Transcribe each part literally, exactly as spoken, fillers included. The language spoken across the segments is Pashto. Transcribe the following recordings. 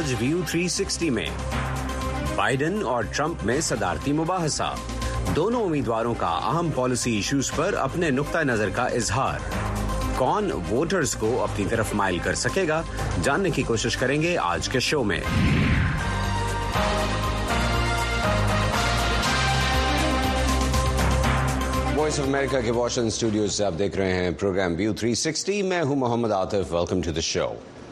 آج ویو تھری سکسٹی میں بائیڈن اور ٹرمپ میں صدارتی مباحثہ، دونوں امیدواروں کا اہم پالیسی ایشوز پر اپنے نقطہ نظر کا اظہار، کون ووٹرز کو اپنی طرف مائل کر سکے گا، جاننے کی کوشش کریں گے آج کے شو میں۔ وائس آف امریکہ کے واشنگٹن اسٹوڈیوز سے آپ دیکھ رہے ہیں پروگرام ویو تھری سکسٹی، میں ہوں محمد عاطف، ویلکم ٹو دی شو۔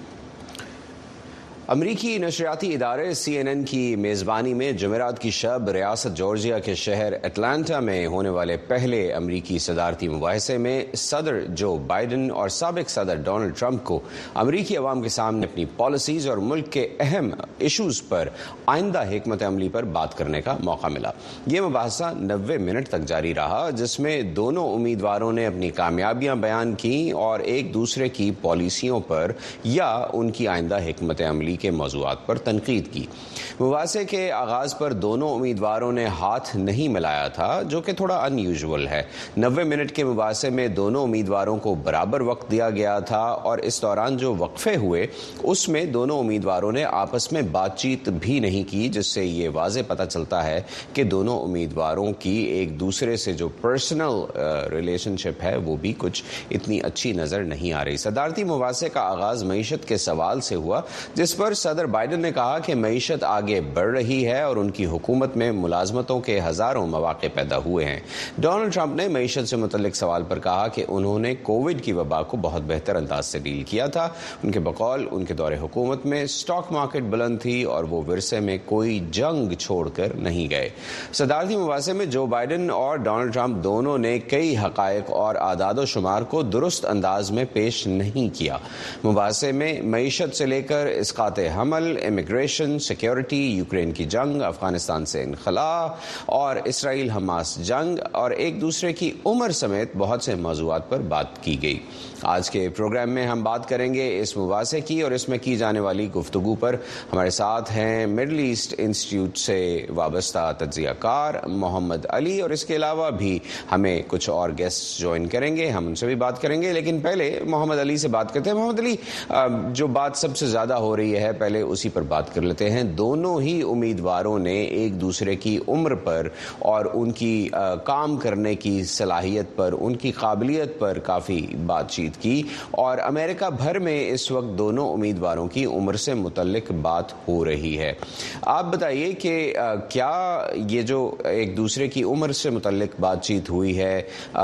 امریکی نشریاتی ادارے سی این این کی میزبانی میں جمعرات کی شب ریاست جارجیا کے شہر اٹلانٹا میں ہونے والے پہلے امریکی صدارتی مباحثے میں صدر جو بائیڈن اور سابق صدر ڈونلڈ ٹرمپ کو امریکی عوام کے سامنے اپنی پالیسیز اور ملک کے اہم ایشوز پر آئندہ حکمت عملی پر بات کرنے کا موقع ملا۔ یہ مباحثہ نوے منٹ تک جاری رہا، جس میں دونوں امیدواروں نے اپنی کامیابیاں بیان کی اور ایک دوسرے کی پالیسیوں پر یا ان کی آئندہ حکمت عملی کے موضوعات پر تنقید کی۔ مباحثے کے آغاز پر دونوں امیدواروں نے ہاتھ نہیں ملایا تھا، جو کہ تھوڑا ان یوزول ہے۔ نوے منٹ کے مباحثے میں دونوں امیدواروں کو برابر وقت دیا گیا تھا اور اس دوران جو وقفے ہوئے اس میں دونوں امیدواروں نے آپس میں بات چیت بھی نہیں کی، جس سے یہ واضح پتہ چلتا ہے کہ دونوں امیدواروں کی ایک دوسرے سے جو پرسنل ریلیشن شپ ہے وہ بھی کچھ اتنی اچھی نظر نہیں آ رہی۔ صدارتی مباحثے کا آغاز معیشت کے سوال سے ہوا، جس پر صدر بائیڈن نے کہا کہ معیشت آگے بڑھ رہی ہے اور ان کی حکومت میں ملازمتوں کے ہزاروں مواقع پیدا ہوئے ہیں۔ ڈونلڈ ٹرمپ نے معیشت سے متعلق سوال پر کہا کہ انہوں نے کووڈ کی وبا کو بہت بہتر انداز سے ڈیل کیا تھا۔ ان کے بقول ان کے دور حکومت میں اسٹاک مارکیٹ بلند تھی اور وہ ورثے میں کوئی جنگ چھوڑ کر نہیں گئے۔ صدارتی مباحثے میں جو بائیڈن اور ڈونلڈ ٹرمپ دونوں نے کئی حقائق اور اعداد و شمار کو درست انداز میں پیش نہیں کیا۔ مباحثے میں معیشت سے لے کر اسقاط حمل، امیگریشن، سیکیورٹی، یوکرین کی جنگ، افغانستان سے انخلاء اور اسرائیل حماس جنگ اور ایک دوسرے کی عمر سمیت بہت سے موضوعات پر بات کی گئی۔ آج کے پروگرام میں ہم بات کریں گے اس مباحثے کی اور اس میں کی جانے والی گفتگو پر۔ ہمارے ساتھ ہیں مڈل ایسٹ انسٹیٹیوٹ سے وابستہ تجزیہ کار محمد علی، اور اس کے علاوہ بھی ہمیں کچھ اور گیسٹ جوائن کریں گے، ہم ان سے بھی بات کریں گے، لیکن پہلے محمد علی سے بات کرتے ہیں۔ محمد علی، جو بات سب سے زیادہ ہو رہی ہے پہلے اسی پر بات کر لیتے ہیں۔ دونوں ہی امیدواروں نے ایک دوسرے کی عمر پر اور ان کی کام کرنے کی صلاحیت پر، ان کی قابلیت پر کافی بات چیت کی، اور امریکہ بھر میں اس وقت دونوں امیدواروں کی عمر سے متعلق بات ہو رہی ہے۔ آپ بتائیے کہ کیا یہ جو ایک دوسرے کی عمر سے متعلق بات چیت ہوئی ہے،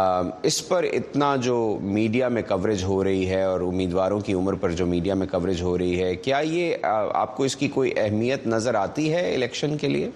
اس پر اتنا جو میڈیا میں کوریج ہو رہی ہے اور امیدواروں کی عمر پر جو میڈیا میں کوریج ہو رہی ہے، کیا یہ آپ کو اس کی کوئی اہمیت نظر آتی ہے الیکشن کے لیے؟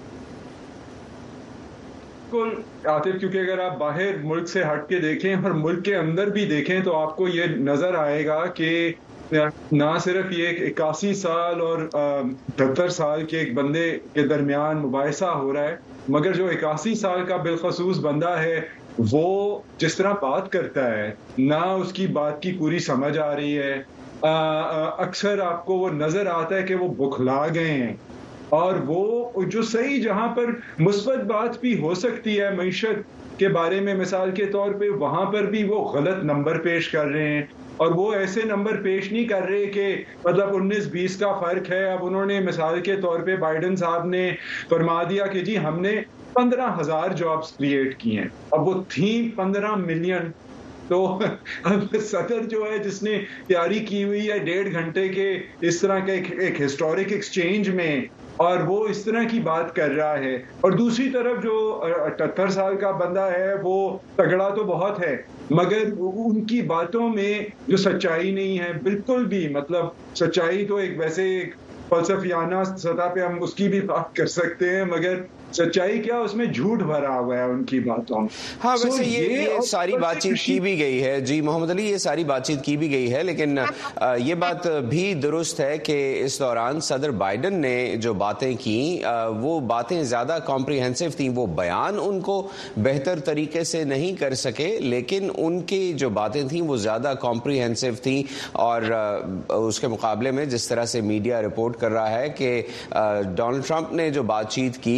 عاطف، کیونکہ اگر آپ باہر ملک سے ہٹ کے دیکھیں اور ملک کے اندر بھی دیکھیں تو آپ کو یہ نظر آئے گا کہ نہ صرف یہ اکاسی سال اور اٹھہتر سال کے ایک بندے کے درمیان مباحثہ ہو رہا ہے، مگر جو اکاسی سال کا بالخصوص بندہ ہے وہ جس طرح بات کرتا ہے، نہ اس کی بات کی پوری سمجھ آ رہی ہے، اکثر آپ کو وہ نظر آتا ہے کہ وہ بکھلا گئے ہیں، اور وہ جو صحیح جہاں پر مثبت بات بھی ہو سکتی ہے معیشت کے بارے میں، مثال کے طور پہ وہاں پر بھی وہ غلط نمبر پیش کر رہے ہیں، اور وہ ایسے نمبر پیش نہیں کر رہے کہ مطلب انیس بیس کا فرق ہے۔ اب انہوں نے مثال کے طور پہ بائیڈن صاحب نے فرما دیا کہ جی ہم نے پندرہ ہزار جابز کریٹ کی ہیں، اب وہ تھیں پندرہ ملین، تو صدر جو ہے جس نے تیاری کی ہوئی ہے ڈیڑھ گھنٹے کے اس طرح کے ایک ہسٹورک ایکسچینج میں، اور وہ اس طرح کی بات کر رہا ہے، اور دوسری طرف جو اٹھہتر سال کا بندہ ہے وہ تگڑا تو بہت ہے مگر ان کی باتوں میں جو سچائی نہیں ہے بالکل بھی، مطلب سچائی تو ایک ویسے ایک فلسفیانہ سطح پہ ہم اس کی بھی بات کر سکتے ہیں، مگر سچائی کیا اس میں جھوٹ بھرا ہوا ہے ان کی باتوں میں۔ ہاں ویسے یہ, یہ ساری بات چیت کی بھی گئی ہے جی محمد علی، یہ ساری بات چیت کی بھی گئی ہے، لیکن یہ بات بھی درست ہے کہ اس دوران صدر بائیڈن نے جو باتیں کی وہ باتیں زیادہ کمپریہنسو تھیں، وہ بیان ان کو بہتر طریقے سے نہیں کر سکے، لیکن ان کی جو باتیں تھیں وہ زیادہ کمپریہنسو تھیں، اور اس کے مقابلے میں جس طرح سے میڈیا رپورٹ کر رہا ہے کہ ڈونلڈ ٹرمپ نے جو بات چیت کی اس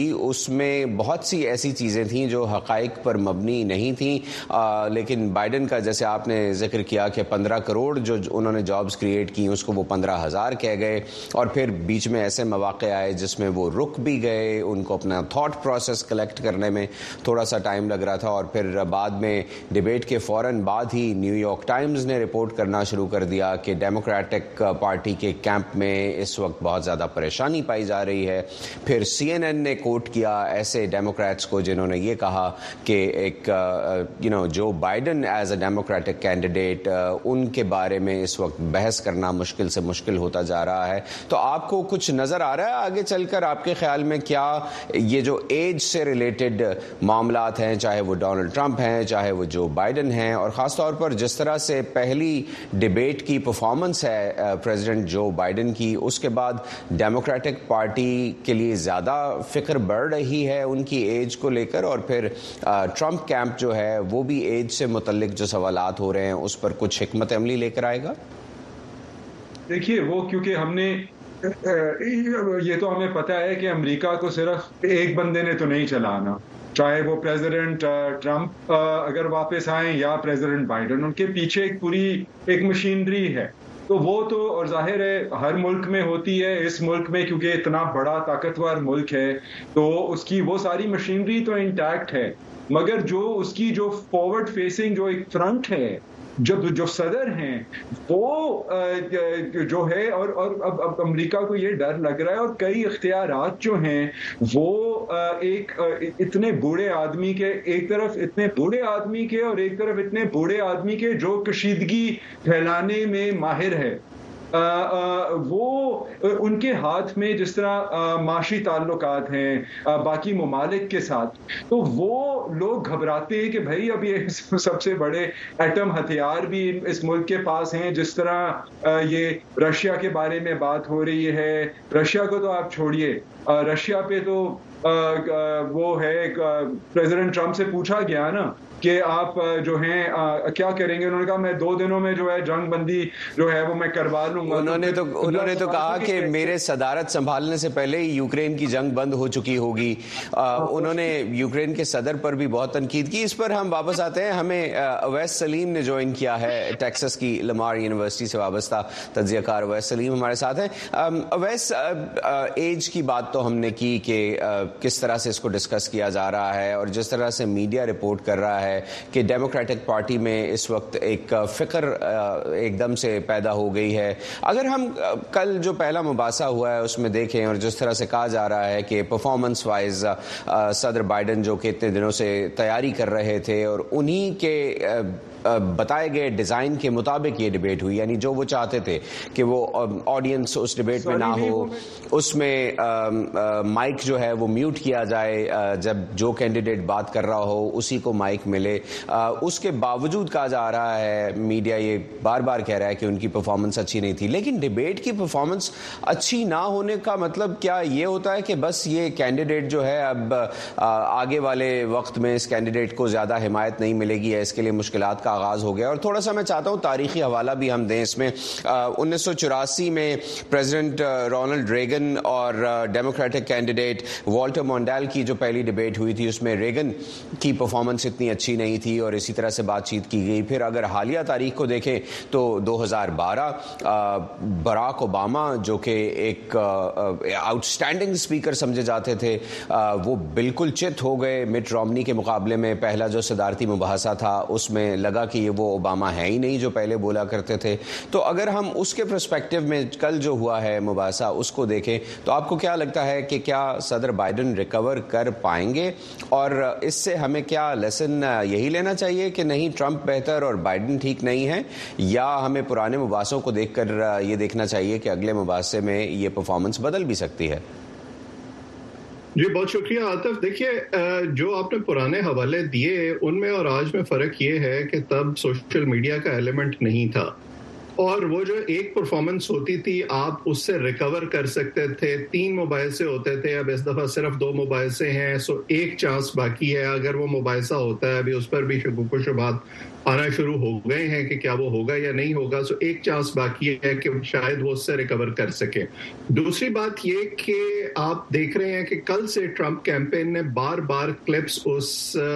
اس میں بہت سی ایسی چیزیں تھیں جو حقائق پر مبنی نہیں تھیں، آ, لیکن بائیڈن کا جیسے آپ نے ذکر کیا کہ پندرہ کروڑ جو انہوں نے جابز کریٹ کی اس کو وہ پندرہ ہزار کہہ گئے، اور پھر بیچ میں ایسے مواقع آئے جس میں وہ رک بھی گئے، ان کو اپنا تھاٹ پروسیس کلیکٹ کرنے میں تھوڑا سا ٹائم لگ رہا تھا، اور پھر بعد میں ڈیبیٹ کے فوراً بعد ہی نیو یارک ٹائمز نے رپورٹ کرنا شروع کر دیا کہ ڈیموکریٹک پارٹی کے کیمپ میں اس وقت بہت زیادہ پریشانی پائی جا رہی ہے۔ پھر سی این این نے کوٹ کیا ایسے ڈیموکریٹس کو جنہوں نے یہ کہا کہ ایک یو نو جو بائیڈن ایز اے ڈیموکریٹک کینڈیڈیٹ ان کے بارے میں اس وقت بحث کرنا مشکل سے مشکل ہوتا جا رہا ہے۔ تو آپ کو کچھ نظر آ رہا ہے آگے چل کر آپ کے خیال میں کیا یہ جو ایج سے ریلیٹڈ معاملات ہیں، چاہے وہ ڈونلڈ ٹرمپ ہیں چاہے وہ جو بائیڈن ہیں، اور خاص طور پر جس طرح سے پہلی ڈیبیٹ کی پرفارمنس ہے پریزیڈنٹ جو بائیڈن کی، اس کے بعد ڈیموکریٹک پارٹی کے لیے زیادہ فکر بڑھ رہی ہے ان کی ایج کو لے کر، اور پھر ٹرمپ کیمپ جو ہے وہ بھی ایج سے متعلق جو سوالات ہو رہے ہیں اس پر کچھ حکمت عملی لے کر آئے گا؟ دیکھیے وہ کیونکہ ہم نے یہ تو ہمیں پتہ ہے کہ امریکہ کو صرف ایک بندے نے تو نہیں چلانا، چاہے وہ پریزیڈنٹ ٹرمپ اگر واپس آئیں یا پریزیڈنٹ بائیڈن، ان کے پیچھے ایک پوری ایک مشینری ہے۔ تو وہ تو اور ظاہر ہے ہر ملک میں ہوتی ہے، اس ملک میں کیونکہ اتنا بڑا طاقتور ملک ہے تو اس کی وہ ساری مشینری تو انٹیکٹ ہے، مگر جو اس کی جو فارورڈ فیسنگ جو ایک فرنٹ ہے، جب جو صدر ہیں وہ جو ہے، اور اور اب اب امریکہ کو یہ ڈر لگ رہا ہے، اور کئی اختیارات جو ہیں وہ ایک اتنے بوڑھے آدمی کے، ایک طرف اتنے بوڑھے آدمی کے اور ایک طرف اتنے بوڑھے آدمی کے جو کشیدگی پھیلانے میں ماہر ہے، آ, آ, وہ ان کے ہاتھ میں جس طرح آ, معاشی تعلقات ہیں آ, باقی ممالک کے ساتھ، تو وہ لوگ گھبراتے ہیں کہ بھائی اب یہ سب سے بڑے ایٹم ہتھیار بھی اس ملک کے پاس ہیں، جس طرح آ, یہ رشیا کے بارے میں بات ہو رہی ہے۔ رشیا کو تو آپ چھوڑیے، رشیا پہ تو آ, آ, وہ ہے پریزیڈنٹ ٹرمپ سے پوچھا گیا نا کہ آپ جو ہیں کیا کریں گے، انہوں نے کہا میں دو دنوں میں جو ہے جنگ بندی جو ہے وہ میں کروا لوں گا۔ انہوں نے تو انہوں نے تو کہا کہ میرے صدارت سنبھالنے سے پہلے ہی یوکرین کی جنگ بند ہو چکی ہوگی۔ انہوں نے یوکرین کے صدر پر بھی بہت تنقید کی۔ اس پر ہم واپس آتے ہیں، ہمیں اویس سلیم نے جوائن کیا ہے، ٹیکساس کی لمار یونیورسٹی سے وابستہ تجزیہ کار اویس سلیم ہمارے ساتھ ہیں۔ اویس، ایج کی بات تو ہم نے کی کہ کس طرح سے اس کو ڈسکس کیا جا رہا ہے، اور جس طرح سے میڈیا رپورٹ کر رہا ہے کہ ڈیموکریٹک پارٹی میں اس وقت ایک فکر ایک دم سے پیدا ہو گئی ہے۔ اگر ہم کل جو پہلا مباحثہ ہوا ہے اس میں دیکھیں، اور جس طرح سے کہا جا رہا ہے کہ پرفارمنس وائز صدر بائیڈن جو کہ اتنے دنوں سے تیاری کر رہے تھے اور انہی کے بتائے گئے ڈیزائن کے مطابق یہ ڈیبیٹ ہوئی، یعنی جو وہ چاہتے تھے کہ وہ آڈینس اس ڈیبیٹ میں نہ ہو، اس میں مائک جو ہے وہ میوٹ کیا جائے، جب جو کینڈیڈیٹ بات کر رہا ہو اسی کو مائک ملے۔ اس کے باوجود کہا جا رہا ہے، میڈیا یہ بار بار کہہ رہا ہے کہ ان کی پرفارمنس اچھی نہیں تھی، لیکن ڈیبیٹ کی پرفارمنس اچھی نہ ہونے کا مطلب کیا یہ ہوتا ہے کہ بس یہ کینڈیڈیٹ جو ہے اب آگے والے وقت میں اس کینڈیڈیٹ کو زیادہ حمایت نہیں ملے گی، اس کے لیے مشکلات کا آغاز ہو گیا؟ اور تھوڑا سا میں چاہتا ہوں تاریخی حوالہ بھی ہم دیں اس میں۔ انیس سو چوراسی میں پریزیڈنٹ رونلڈ ریگن اور ڈیموکریٹک کینڈیڈیٹ والٹر مونڈیل کی جو پہلی ڈیبیٹ ہوئی تھی اس میں ریگن کی پرفارمنس اتنی اچھی نہیں تھی اور اسی طرح سے بات چیت کی گئی۔ پھر اگر حالیہ تاریخ کو دیکھیں تو دو ہزار بارہ براک اوباما جو کہ ایک آؤٹ اسٹینڈنگ اسپیکر سمجھے جاتے تھے، وہ بالکل چت ہو گئے مٹ رومنی کے مقابلے میں۔ پہلا جو صدارتی مباحثہ تھا اس میں لگا کہ یہ وہ اوباما ہے ہی نہیں جو پہلے بولا کرتے تھے۔ تو اگر ہم اس کے پرسپیکٹو میں کل جو ہوا ہے مباحثہ اس کو دیکھیں تو آپ کو کیا لگتا ہے کہ کیا صدر بائیڈن ریکور کر پائیں گے، اور اس سے ہمیں کیا لیسن یہی لینا چاہیے کہ نہیں ٹرمپ بہتر اور بائیڈن ٹھیک نہیں ہے، یا ہمیں پرانے مباحثوں کو دیکھ کر یہ دیکھنا چاہیے کہ اگلے مباحثے میں یہ پرفارمنس بدل بھی سکتی ہے؟ جی بہت شکریہ عاطف۔ دیکھیے جو آپ نے پرانے حوالے دیے ان میں اور آج میں فرق یہ ہے کہ تب سوشل میڈیا کا ایلیمنٹ نہیں تھا، اور وہ جو ایک پرفارمنس ہوتی تھی آپ اس سے ریکور کر سکتے تھے. تین مباحثے ہوتے تھے, اب اس دفعہ صرف دو مباحثے ہیں, سو ایک چانس باقی ہے. اگر وہ مباحثہ ہوتا ہے, ابھی اس پر بھی شکوک و شبہات آنا شروع ہو گئے ہیں کہ کیا وہ ہوگا یا نہیں ہوگا, سو ایک چانس باقی ہے کہ شاید وہ اس سے ریکور کر سکے. دوسری بات یہ کہ آپ دیکھ رہے ہیں کہ کل سے ٹرمپ کیمپین نے بار بار کلپس اس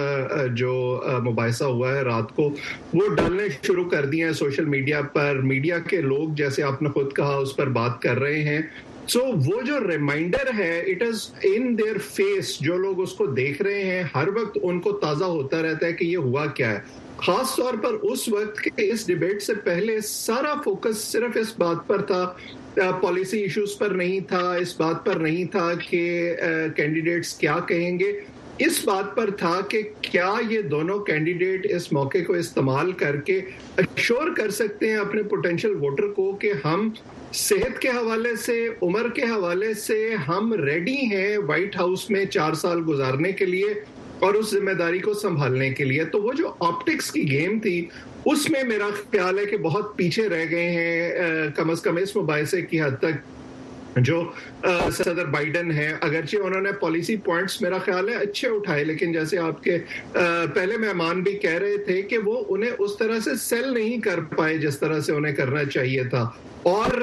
جو مباحثہ ہوا ہے رات کو وہ ڈالنے شروع کر دیے ہیں سوشل میڈیا پر. میڈیا کے لوگ, جیسے آپ نے خود کہا, اس پر بات کر رہے ہیں. سو so, وہ جو ریمائنڈر ہے, اٹ از ان دیئر فیس. جو لوگ اس کو دیکھ رہے ہیں ہر وقت ان کو تازہ ہوتا رہتا ہے کہ یہ ہوا کیا ہے. خاص طور پر اس وقت کہ اس ڈیبیٹ سے پہلے سارا فوکس صرف اس بات پر تھا, پالیسی ایشوز پر نہیں تھا, اس بات پر نہیں تھا کہ کینڈیڈیٹس کیا کہیں گے. اس بات پر تھا کہ کیا یہ دونوں کینڈیڈیٹ اس موقع کو استعمال کر کے ایشور کر سکتے ہیں اپنے پوٹینشیل ووٹر کو کہ ہم صحت کے حوالے سے, عمر کے حوالے سے ہم ریڈی ہیں وائٹ ہاؤس میں چار سال گزارنے کے لیے اور اس ذمہ داری کو سنبھالنے کے لیے. تو وہ جو آپٹکس کی گیم تھی اس میں میرا خیال ہے کہ بہت پیچھے رہ گئے ہیں کم از کم اس مباحثے کی حد تک جو صدر بائیڈن ہے. اگرچہ انہوں نے پالیسی پوائنٹس میرا خیال ہے اچھے اٹھائے, لیکن جیسے آپ کے پہلے مہمان بھی کہہ رہے تھے کہ وہ انہیں اس طرح سے سیل نہیں کر پائے جس طرح سے انہیں کرنا چاہیے تھا. اور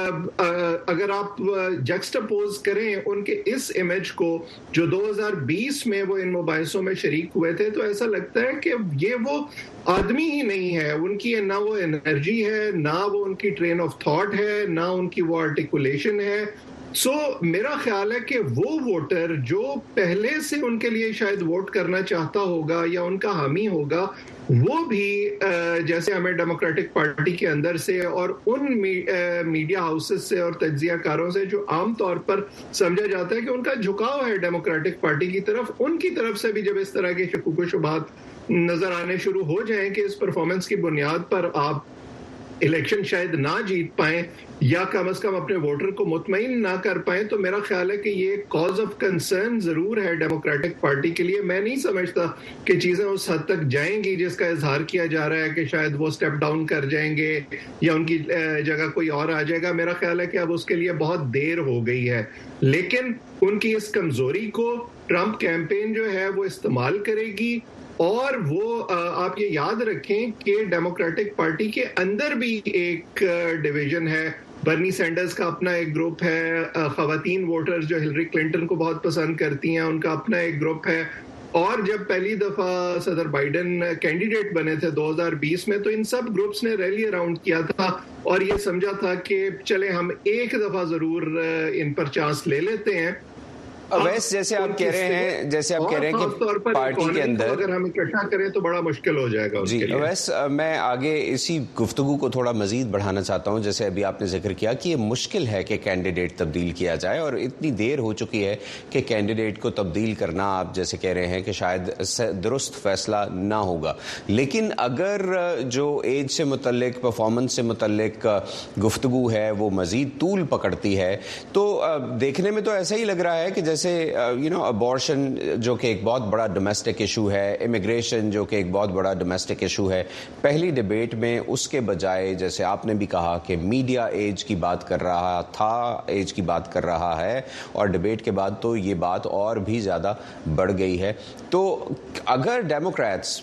اگر آپ جیکسٹاپوز کریں ان کے اس امیج کو جو دو ہزار بیس میں وہ ان مباحثوں میں شریک ہوئے تھے, تو ایسا لگتا ہے کہ یہ وہ آدمی ہی نہیں ہے. ان کی نہ وہ انرجی ہے, نہ وہ ان کی ٹرین آف تھاٹ ہے, نہ ان کی وہ آرٹیکولیشن ہے. سو so, میرا خیال ہے کہ وہ ووٹر جو پہلے سے ان کے لیے شاید ووٹ کرنا چاہتا ہوگا یا ان کا حامی ہوگا, وہ بھی جیسے ہمیں ڈیموکریٹک پارٹی کے اندر سے اور ان میڈیا ہاؤسز سے اور تجزیہ کاروں سے جو عام طور پر سمجھا جاتا ہے کہ ان کا جھکاؤ ہے ڈیموکریٹک پارٹی کی طرف, ان کی طرف سے بھی جب اس طرح کے شکوک و شبہات نظر آنے شروع ہو جائیں کہ اس پرفارمنس کی بنیاد پر آپ الیکشن شاید نہ جیت پائیں یا کم از کم اپنے ووٹر کو مطمئن نہ کر پائیں, تو میرا خیال ہے کہ یہ کاز آف کنسرن ضرور ہے ڈیموکریٹک پارٹی کے لیے. میں نہیں سمجھتا کہ چیزیں اس حد تک جائیں گی جس کا اظہار کیا جا رہا ہے کہ شاید وہ سٹیپ ڈاؤن کر جائیں گے یا ان کی جگہ کوئی اور آ جائے گا. میرا خیال ہے کہ اب اس کے لیے بہت دیر ہو گئی ہے, لیکن ان کی اس کمزوری کو ٹرمپ کیمپین جو ہے وہ استعمال کرے گی. اور وہ آپ یہ یاد رکھیں کہ ڈیموکریٹک پارٹی کے اندر بھی ایک ڈویژن ہے. برنی سینڈرز کا اپنا ایک گروپ ہے, خواتین ووٹرز جو ہلری کلنٹن کو بہت پسند کرتی ہیں ان کا اپنا ایک گروپ ہے. اور جب پہلی دفعہ صدر بائیڈن کینڈیڈیٹ بنے تھے دو ہزار بیس میں, تو ان سب گروپس نے ریلی اراؤنڈ کیا تھا اور یہ سمجھا تھا کہ چلے ہم ایک دفعہ ضرور ان پر چانس لے لیتے ہیں. اویس, جیسے آپ کہہ رہے ہیں جیسے آپ کہہ رہے ہیں کہ پارٹی کے اندر اگر ہم اکٹھا کریں تو بڑا مشکل ہو جائے گا. جی اویس, میں آگے اسی گفتگو کو تھوڑا مزید بڑھانا چاہتا ہوں. جیسے ابھی آپ نے ذکر کیا کہ یہ مشکل ہے کہ کینڈیڈیٹ تبدیل کیا جائے, اور اتنی دیر ہو چکی ہے کہ کینڈیڈیٹ کو تبدیل کرنا, آپ جیسے کہہ رہے ہیں کہ شاید درست فیصلہ نہ ہوگا. لیکن اگر جو ایج سے متعلق, پرفارمنس سے متعلق گفتگو ہے وہ مزید طول پکڑتی ہے, تو دیکھنے میں تو ایسا ہی لگ رہا ہے کہ جیسے یو نو ابارشن جو کہ ایک بہت بڑا ڈومیسٹک ایشو ہے, امیگریشن جو کہ ایک بہت بڑا ڈومیسٹک ایشو ہے, پہلی ڈیبیٹ میں اس کے بجائے جیسے آپ نے بھی کہا کہ میڈیا ایج کی بات کر رہا تھا, ایج کی بات کر رہا ہے, اور ڈیبیٹ کے بعد تو یہ بات اور بھی زیادہ بڑھ گئی ہے. تو اگر ڈیموکریٹس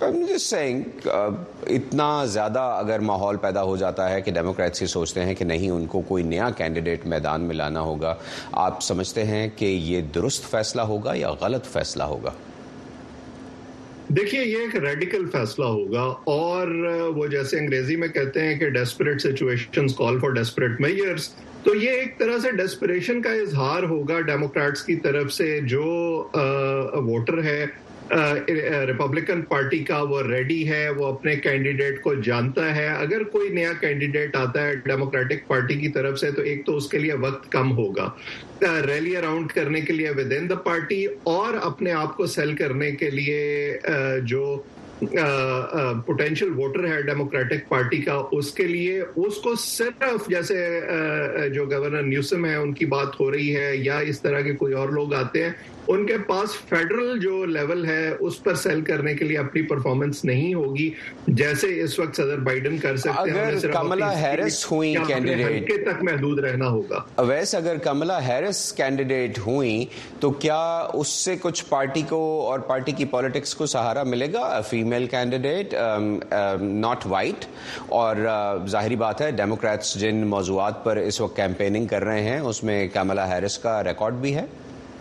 اتنا زیادہ اگر ماحول پیدا ہو جاتا ہے کہ ڈیموکریٹس یہ سوچتے ہیں کہ نہیں ان کو کوئی نیا کینڈیڈیٹ میدان میں لانا ہوگا, آپ سمجھتے ہیں کہ یہ درست فیصلہ ہوگا یا غلط فیصلہ ہوگا؟ دیکھیے, یہ ایک ریڈیکل فیصلہ ہوگا, اور وہ جیسے انگریزی میں کہتے ہیں کہ ڈیسپریٹ سچویشنز کال فار ڈیسپریٹ میئرز, تو یہ ایک طرح سے ڈیسپریشن کا اظہار ہوگا ڈیموکریٹس کی طرف سے. جو ووٹر ہے ریپبلکن پارٹی کا وہ ریڈی ہے, وہ اپنے کینڈیڈیٹ کو جانتا ہے. اگر کوئی نیا کینڈیڈیٹ آتا ہے ڈیموکریٹک پارٹی کی طرف سے, تو ایک تو اس کے لیے وقت کم ہوگا ریلی اراؤنڈ کرنے کے لیے ود ان دا پارٹی, اور اپنے آپ کو سیل کرنے کے لیے جو پوٹینشیل ووٹر ہے ڈیموکریٹک پارٹی کا، اس کے لیے اس کو صرف جیسے جو گورنر نیوسم ہے ان کی بات ہو رہی ہے یا اس طرح کے کوئی اور لوگ آتے ہیں، ان کے پاس فیڈرل جو لیول ہے اس پر سیل کرنے کے لیے اپنی پرفارمنس نہیں ہوگی جیسے اس وقت صدر بائیڈن کر سکتے ہیں۔ اگر کملا ہیرس ہوئی کینڈیڈیٹ تک محدود رہنا ہوگا۔ ویسے اگر کملا ہیرس کینڈیڈیٹ ہوئی تو کیا اس سے کچھ پارٹی کو اور پارٹی کی پالیٹکس کو سہارا ملے گا؟ فیمیل کینڈیڈیٹ ناٹ وائٹ، اور ظاہری بات ہے ڈیموکریٹس جن موضوعات پر اس وقت کیمپیننگ کر رہے ہیں اس میں کملا ہیرس کا ریکارڈ بھی ہے۔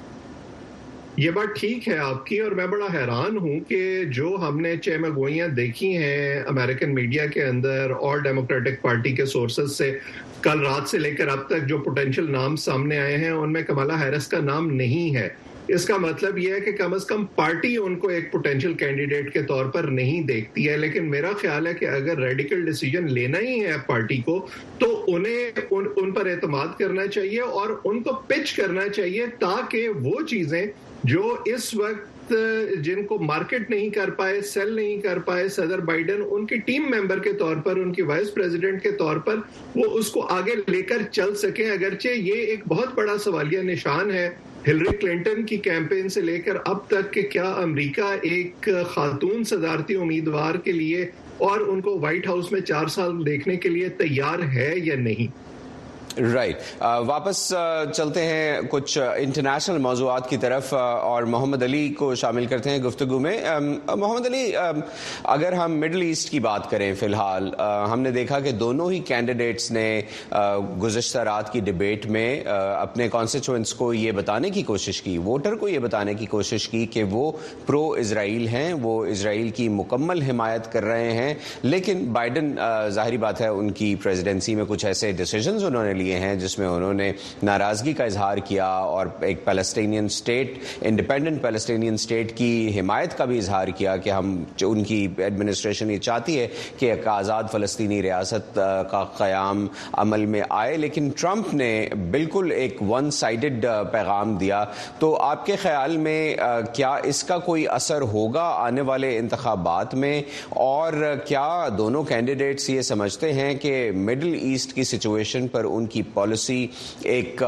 یہ بات ٹھیک ہے آپ کی، اور میں بڑا حیران ہوں کہ جو ہم نے چہ گوئیاں دیکھی ہیں امریکن میڈیا کے اندر اور ڈیموکریٹک پارٹی کے سورسز سے کل رات سے لے کر اب تک جو پوٹینشیل نام سامنے آئے ہیں ان میں کملا ہیرس کا نام نہیں ہے۔ اس کا مطلب یہ ہے کہ کم از کم پارٹی ان کو ایک پوٹینشیل کینڈیڈیٹ کے طور پر نہیں دیکھتی ہے، لیکن میرا خیال ہے کہ اگر ریڈیکل ڈیسیجن لینا ہی ہے پارٹی کو تو انہیں ان, ان پر اعتماد کرنا چاہیے اور ان کو پچ کرنا چاہیے تاکہ وہ چیزیں جو اس وقت جن کو مارکیٹ نہیں کر پائے، سیل نہیں کر پائے صدر بائیڈن، ان کی ٹیم ممبر کے طور پر، ان کی وائس پریزیڈنٹ کے طور پر وہ اس کو آگے لے کر چل سکیں۔ اگرچہ یہ ایک بہت بڑا سوالیہ نشان ہے ہلری کلنٹن کی کیمپین سے لے کر اب تک کہ کیا امریکہ ایک خاتون صدارتی امیدوار کے لیے اور ان کو وائٹ ہاؤس میں چار سال دیکھنے کے لیے تیار ہے یا نہیں۔ رائٹ right. واپس چلتے ہیں کچھ انٹرنیشنل موضوعات کی طرف اور محمد علی کو شامل کرتے ہیں گفتگو میں۔ محمد علی، اگر ہم مڈل ایسٹ کی بات کریں فی الحال، ہم نے دیکھا کہ دونوں ہی کینڈیڈیٹس نے گزشتہ رات کی ڈیبیٹ میں اپنے کانسٹیچوئنٹس کو یہ بتانے کی کوشش کی، ووٹر کو یہ بتانے کی کوشش کی کہ وہ پرو اسرائیل ہیں، وہ اسرائیل کی مکمل حمایت کر رہے ہیں، لیکن بائیڈن ظاہری بات ہے ان کی پریزیڈنسی میں کچھ ایسے ڈیسیجنز انہوں نے لیے ہیں جس میں انہوں نے ناراضگی کا اظہار کیا اور ایک پیلسٹینین اسٹیٹ، انڈیپینڈنٹ پیلسٹینین اسٹیٹ کی حمایت کا بھی اظہار کیا کہ ہم ان کی ایڈمنسٹریشن یہ چاہتی ہے کہ ایک آزاد فلسطینی ریاست کا قیام عمل میں آئے، لیکن ٹرمپ نے بالکل ایک ون سائیڈڈ پیغام دیا۔ تو آپ کے خیال میں کیا اس کا کوئی اثر ہوگا آنے والے انتخابات میں، اور کیا دونوں کینڈیڈیٹس یہ سمجھتے ہیں کہ مڈل ایسٹ کی سچویشن پر ان کی پالیسی ایک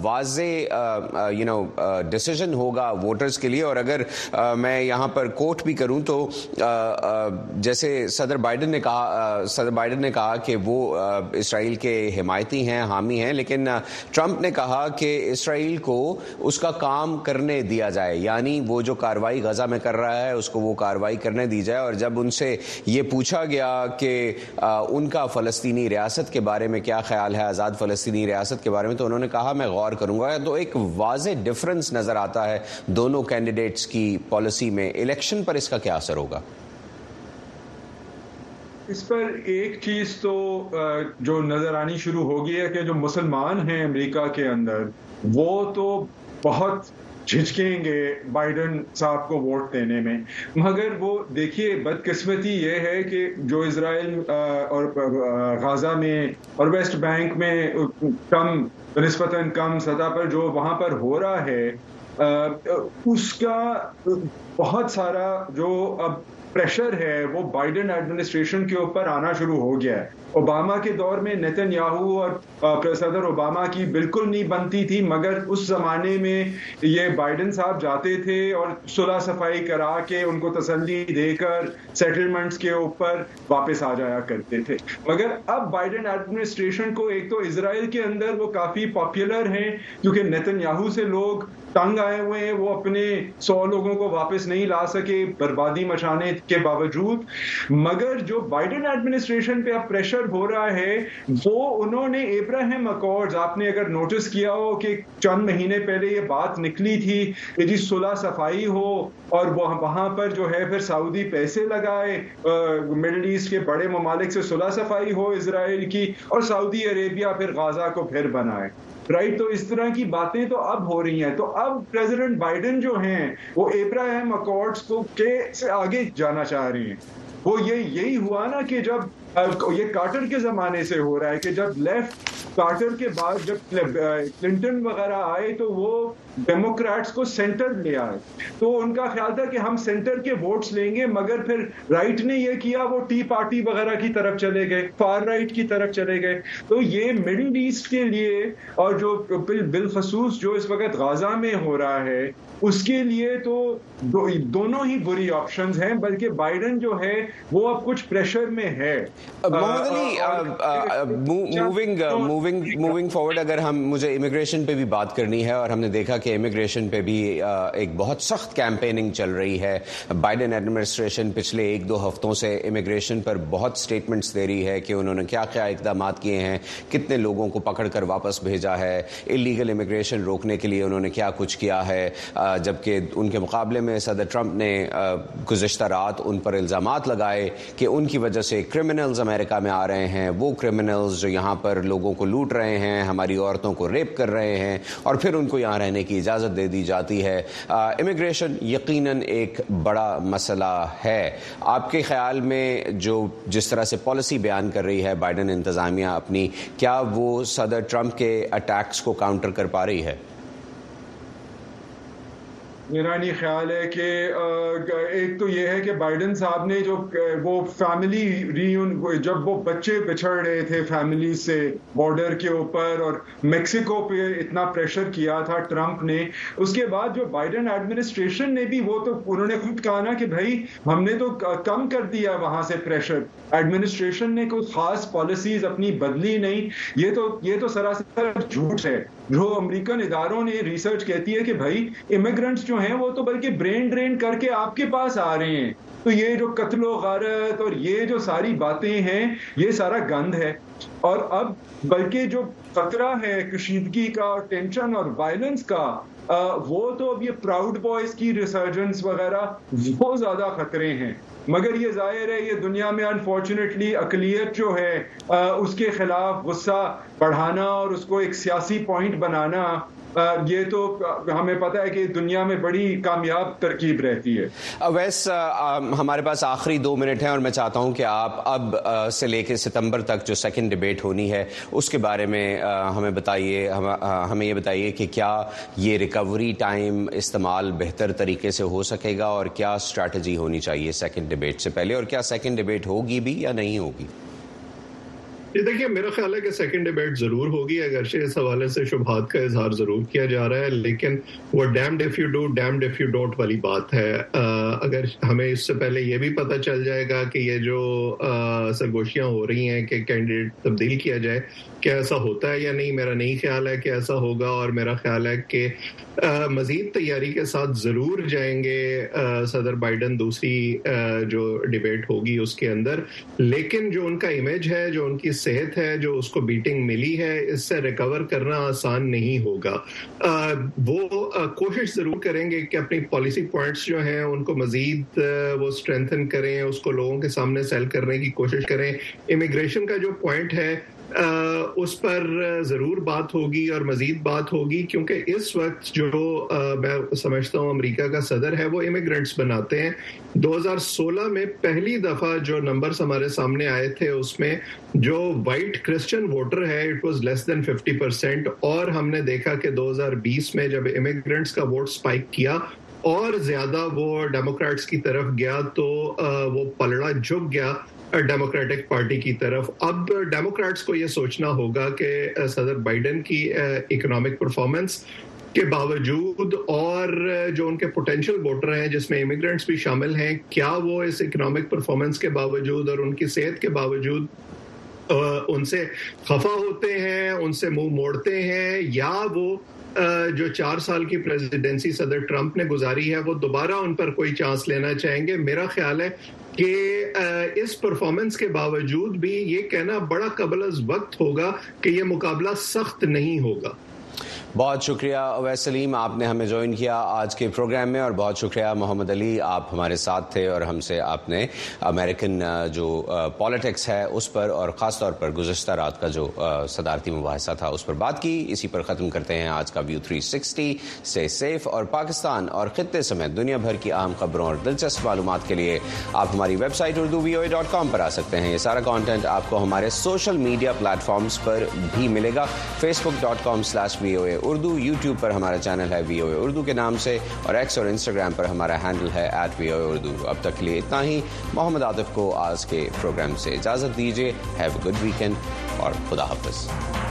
واضح یو نو ڈیسیژن ہوگا ووٹرز کے لیے؟ اور اگر میں یہاں پر کوٹ بھی کروں تو جیسے صدر بائیڈن نے کہا صدر بائیڈن نے کہا کہ وہ اسرائیل کے حمایتی ہیں، حامی ہیں، لیکن ٹرمپ نے کہا کہ اسرائیل کو اس کا کام کرنے دیا جائے، یعنی وہ جو کارروائی غزہ میں کر رہا ہے اس کو وہ کارروائی کرنے دی جائے۔ اور جب ان سے یہ پوچھا گیا کہ ان کا فلسطینی ریاست کے بارے میں کیا خیال ہے، آزاد فلسطینی ریاست کے بارے میں، تو انہوں نے کہا میں غور کروں گا۔ تو ایک واضح ڈفرنس نظر آتا ہے دونوں کینڈیڈیٹس کی پالیسی میں۔ الیکشن پر اس کا کیا اثر ہوگا؟ اس پر ایک چیز تو جو نظر آنی شروع ہو گئی ہے کہ جو مسلمان ہیں امریکہ کے اندر وہ تو بہت جھجکیں گے بائیڈن صاحب کو ووٹ دینے میں، مگر وہ دیکھیے بدقسمتی یہ ہے کہ جو اسرائیل اور غزہ میں اور ویسٹ بینک میں کم نسبتاً کم سطح پر جو وہاں پر ہو رہا ہے، اس کا بہت سارا جو اب پریشر ہے وہ بائیڈن ایڈمنسٹریشن کے اوپر آنا شروع ہو گیا ہے۔ اوباما کے دور میں نیتن یاہو اور صدر اوباما کی بالکل نہیں بنتی تھی، مگر اس زمانے میں یہ بائیڈن صاحب جاتے تھے اور صلح صفائی کرا کے ان کو تسلی دے کر سیٹلمنٹس کے اوپر واپس آ جایا کرتے تھے۔ مگر اب بائیڈن ایڈمنسٹریشن کو ایک تو اسرائیل کے اندر وہ کافی پاپولر ہیں کیونکہ نیتن یاہو سے لوگ تنگ آئے ہوئے ہیں، وہ اپنے سو لوگوں کو واپس نہیں لا سکے بربادی مچانے کے باوجود، مگر جو بائیڈن ایڈمنسٹریشن پہ اب پریشر ہو رہا ہے وہ انہوں نے ابراہیم اکارڈز، آپ نے اگر نوٹس کیا ہو کہ چند مہینے پہلے یہ بات نکلی تھی کہ جی صلح صفائی ہو اور وہاں پر جو ہے پھر سعودی پیسے لگائے، مڈل ایسٹ کے بڑے ممالک سے صلح صفائی ہو اسرائیل کی، اور سعودی عربیہ پھر غزہ کو پھر بنائے، رائٹ؟ تو اس طرح کی باتیں تو اب ہو رہی ہیں۔ تو اب پریزیڈنٹ بائیڈن جو ہیں وہ ابراہیم اکارڈز کو کے سے آگے جانا چاہ رہے ہیں۔ وہ یہ یہی ہوا نا کہ جب یہ کارٹر کے زمانے سے ہو رہا ہے کہ جب لیفٹ کارٹر کے بعد جب کلنٹن وغیرہ آئے تو وہ Democrats को center ले आए। तो उनका ख्याल था कि हम सेंटर के वोट्स लेंगे, मगर फिर राइट ने ये किया, वो टी पार्टी वगैरह की तरफ चले गए, फार राइट की तरफ चले गए। तो ये मिडिल ईस्ट के लिए और जो बिलखसूस जो इस वक्त गाजा में हो रहा है उसके लिए तो दो, दोनों ही बुरी ऑप्शंस हैं, बल्कि बाइडेन जो है वो अब कुछ प्रेशर में है। Mohammad Ali, moving moving moving forward, अगर हम मुझे इमिग्रेशन पे भी बात करनी है, और हमने देखा कि इमिग्रेशन पे भी एक बहुत सख्त कैंपेनिंग चल रही है। बाइडेन एडमिनिस्ट्रेशन पिछले एक दो हफ्तों से इमिग्रेशन पर बहुत स्टेटमेंट्स दे रही है कि उन्होंने क्या क्या इकदाम किए हैं, कितने लोगों को पकड़ कर वापस भेजा है, इलीगल इमिग्रेशन रोकने के लिए उन्होंने क्या कुछ किया है, जबकि उनके मुकाबले में सदर ट्रंप ने गुज़िश्ता रात उन पर इल्ज़ामात लगाए कि उनकी वजह से क्रिमिनल्स अमेरिका में आ रहे हैं, वो क्रिमिनल्स जो यहाँ पर लोगों को लूट रहे हैं, हमारी औरतों को रेप कर रहे हैं, और फिर उनको यहाँ रहने की इजाज़त दे दी जाती है। इमिग्रेशन यकीनन एक बड़ा मसला है। आपके ख्याल में जो जिस तरह से पॉलिसी बयान कर रही है बाइडेन इंतज़ामिया अपनी, क्या वो सदर ट्रंप के अटैक्स को काउंटर कर पा रही है? मेरा नहीं ख्याल है कि एक तो ये है कि बाइडेन साहब ने जो वो फैमिली रीयून जब वो बच्चे बिछड़ रहे थे फैमिली से बॉर्डर के ऊपर और मेक्सिको पे इतना प्रेशर किया था ट्रंप ने, उसके बाद जो बाइडेन एडमिनिस्ट्रेशन ने भी वो तो उन्होंने खुद कहा ना कि भाई हमने तो कम कर दिया वहां से प्रेशर, एडमिनिस्ट्रेशन ने कोई खास पॉलिसीज अपनी बदली नहीं। ये तो ये तो सरासर झूठ है। जो अमेरिकन इदारों ने रिसर्च कहती है कि भाई इमिग्रेंट्स जो हैं वो तो बल्कि ब्रेन ड्रेन करके आपके पास आ रहे हैं। तो ये जो कत्लो गारत और ये जो सारी बातें हैं ये सारा गंद है। और अब बल्कि जो खतरा है कशीदगी का, टेंशन और वायलेंस का, आ, वो तो अब ये प्राउड बॉयज की रिसर्जेंस वगैरह वो ज्यादा खतरे हैं। मगर ये जाहिर है ये दुनिया में अनफॉर्चुनेटली अकलियत जो है आ, उसके खिलाफ गुस्सा बढ़ाना और उसको एक सियासी पॉइंट बनाना, आ, ये तो हमें पता है कि दुनिया में बड़ी कामयाब तरकीब रहती है। वैस हमारे पास आखिरी दो मिनट हैं और मैं चाहता हूं कि आप अब आ, से लेकर सितंबर तक जो सेकंड डिबेट होनी है उसके बारे में आ, हमें बताइए हम, आ, हमें ये बताइए कि क्या ये रिकवरी टाइम इस्तेमाल बेहतर तरीके से हो सकेगा और क्या स्ट्रैटेजी होनी चाहिए सेकंड डिबेट से पहले, और क्या सेकंड डिबेट होगी भी या नहीं होगी? ये देखिए, मेरा ख्याल है कि सेकंड डिबेट जरूर होगी, अगरचे इस हवाले से शुभात का इजहार जरूर किया जा रहा है, लेकिन वो damned if you do damned if you don't वाली बात है। आ, अगर हमें इससे पहले ये भी पता चल जाएगा कि ये जो सरगोशियां हो रही हैं कि कैंडिडेट तब्दील किया जाए, क्या ऐसा होता है या नहीं, मेरा नहीं ख्याल है कि ऐसा होगा। और मेरा ख्याल है कि मजीद तैयारी के साथ जरूर जाएंगे आ, सदर बाइडेन दूसरी आ, जो डिबेट होगी उसके अंदर, लेकिन जो उनका इमेज है, जो उनकी सेहत है, जो उसको बीटिंग मिली है, इससे रिकवर करना आसान नहीं होगा। आ, वो आ, कोशिश जरूर करेंगे कि अपनी पॉलिसी पॉइंट्स जो हैं उनको मजीद वो स्ट्रेंथन करें, उसको लोगों के सामने सेल करने की कोशिश करें। इमिग्रेशन का जो पॉइंट है आ, उस पर जरूर बात होगी और मजीद बात होगी, क्योंकि इस वक्त जो आ, मैं समझता हूँ अमेरिका का सदर है वो इमिग्रेंट्स बनाते हैं। दो हज़ार सोलह में पहली दफा जो नंबर्स हमारे सामने आए थे उसमें जो वाइट क्रिश्चियन वोटर है it was less than fifty percent, और हमने देखा कि दो हज़ार बीस में जब इमिग्रेंट्स का वोट स्पाइक किया और ज्यादा वो डेमोक्रेट्स की तरफ गया तो आ, वो पलड़ा झुक गया डेमोक्रेटिक पार्टी की तरफ। अब डेमोक्रेट्स को ये सोचना होगा कि सदर बाइडेन की इकोनॉमिक परफॉर्मेंस के बावजूद और जो उनके पोटेंशियल वोटर हैं जिसमें इमिग्रेंट्स भी शामिल हैं, क्या वो इस इकोनॉमिक परफॉर्मेंस के बावजूद और उनकी सेहत के बावजूद उनसे खफा होते हैं, उनसे मुंह मोड़ते हैं, या वो जो चार साल की प्रेसिडेंसी सदर ट्रंप ने गुजारी है वो दोबारा उन पर कोई चांस लेना चाहेंगे। मेरा ख्याल है कि इस परफॉर्मेंस के बावजूद भी ये कहना बड़ा कबल अज़ वक्त होगा कि ये मुकाबला सख्त नहीं होगा। बहुत शुक्रिया अवैस सलीम, आपने हमें ज्वाइन किया आज के प्रोग्राम में, और बहुत शुक्रिया मोहम्मद अली, आप हमारे साथ थे और हमसे आपने अमेरिकन जो पॉलिटिक्स है उस पर और ख़ास तौर पर गुज़श्ता रात का जो सदारती मुबाहिसा था उस पर बात की। इसी पर ख़त्म करते हैं आज का व्यू थ्री सिक्सटी। से सेफ और पाकिस्तान और खित्ते समेत दुनिया भर की अहम खबरों और दिलचस्प मालूमात के लिए आप हमारी website Urdu V O A dot com पर आ सकते हैं। ये सारा कॉन्टेंट आपको हमारे सोशल मीडिया प्लेटफॉर्म्स पर भी मिलेगा, Facebook dot com slash V O A Urdu. YouTube पर हमारा चैनल है वी ओ ए उर्दू के नाम से और एक्स और इंस्टाग्राम पर हमारा हैंडल है at V O A Urdu. अब तक के लिए इतना ही। मोहम्मद आतिफ को आज के प्रोग्राम से इजाज़त दीजिए। हैव अ गुड वीकेंड और खुदा हाफिज।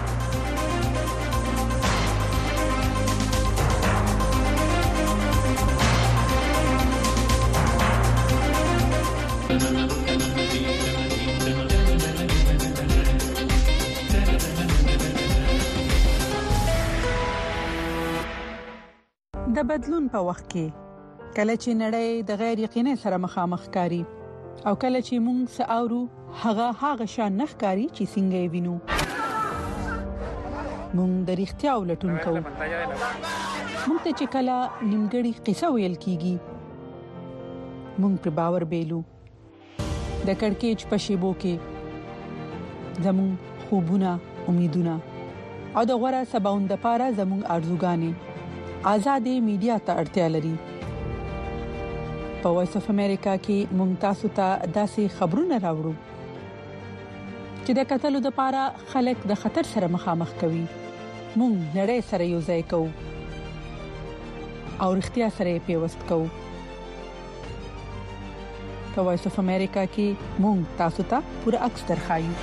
د بدلون په وخت کې کله چې نړۍ د غیر یقیني سره مخامخ کاری او کله چې موږ ساورو هغه هغه شان نخکاری چې څنګه وینو موږ د اړتیا ولټون کوو موږ ته چې کله نیمګړی قصه ویل کیږي موږ په باور بیلو د کڑکېچ په شیبو کې زموږ خوبونه امیدونه او د غوړه سباوند لپاره زموږ ارزوګانې آزادې میډیا ته اړتیا لري په وایس اف امریکا کې موږ تاسو ته داسې خبرونه راوړو چې د قتل لپاره خلک د خطر سره مخامخ کوي موږ نړۍ سره یو ځای کوو او اړتیا سره پیوست کوو په وایس اف امریکا کې موږ تاسو ته پوره عکس درخایو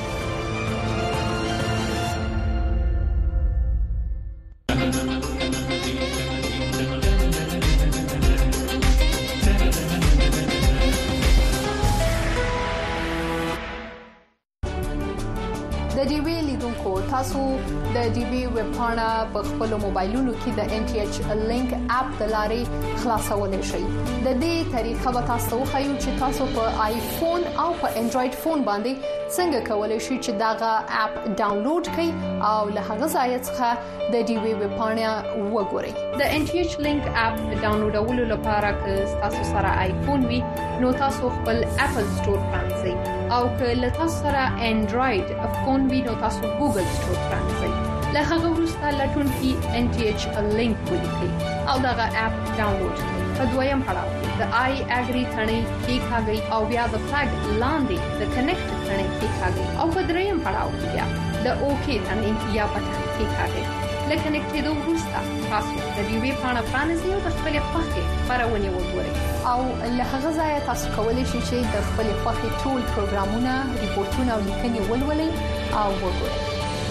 د ډي وی لیدونکو تاسو د ډي وی ویب پاڼه په خپل موبایلونو کې د ان ټي ایچ لینک اپ د لارې خلاصولای شئ د دې طریقه به تاسو خو چې تاسو په آیفون او په انډراید فون باندې څنګه کولای شئ چې داغه اپ ډاونلوډ کړئ او له هغه ځای څخه د ډي وی ویب پاڼه وګورئ د ان ټي ایچ لینک اپ ډاونلوډولو لپاره که تاسو سره آیفون وي نو تاسو خپل اپل سٹور پرانځئ او که له تاسو سره انډراید فون وي نو تاسو ګوګل سٹور پرانځئ له هغه وروسته لټون کې ان ټي ایچ لینک ولیکئ او دغه اپ ډاونلوډ کړئ په دویم پړاو کې د آی اګری ثنې کې ښاګي او بیا د فلګ لاندې د کنیکټ ثنې کې ښاګي او په دریم پړاو کې بیا د اوکی ثنې یا بټن کې ښاګي لکه کنیکټېدو وروسته تاسو د ډي وی پاڼه پرانیزئ او د خپل خوښې خبرونه وګورئ او له هغه ځای تاسو کولی شئ چې د خپل خوښې ټول پروګرامونه ریپورتونه او لیکنې ولولئ او وګورئ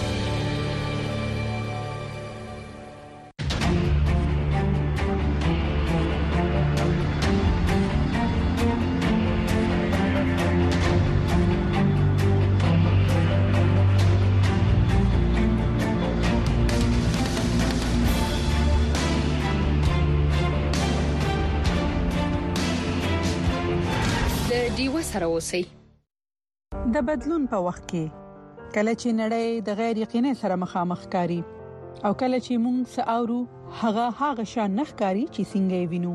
سره اوسئ د بدلون په وخت کې کله چې نړۍ د غیر یقیني سره مخامخ کاری او کله چې موږ ساورو هغه هغه شان نخکاری چې څنګه وینو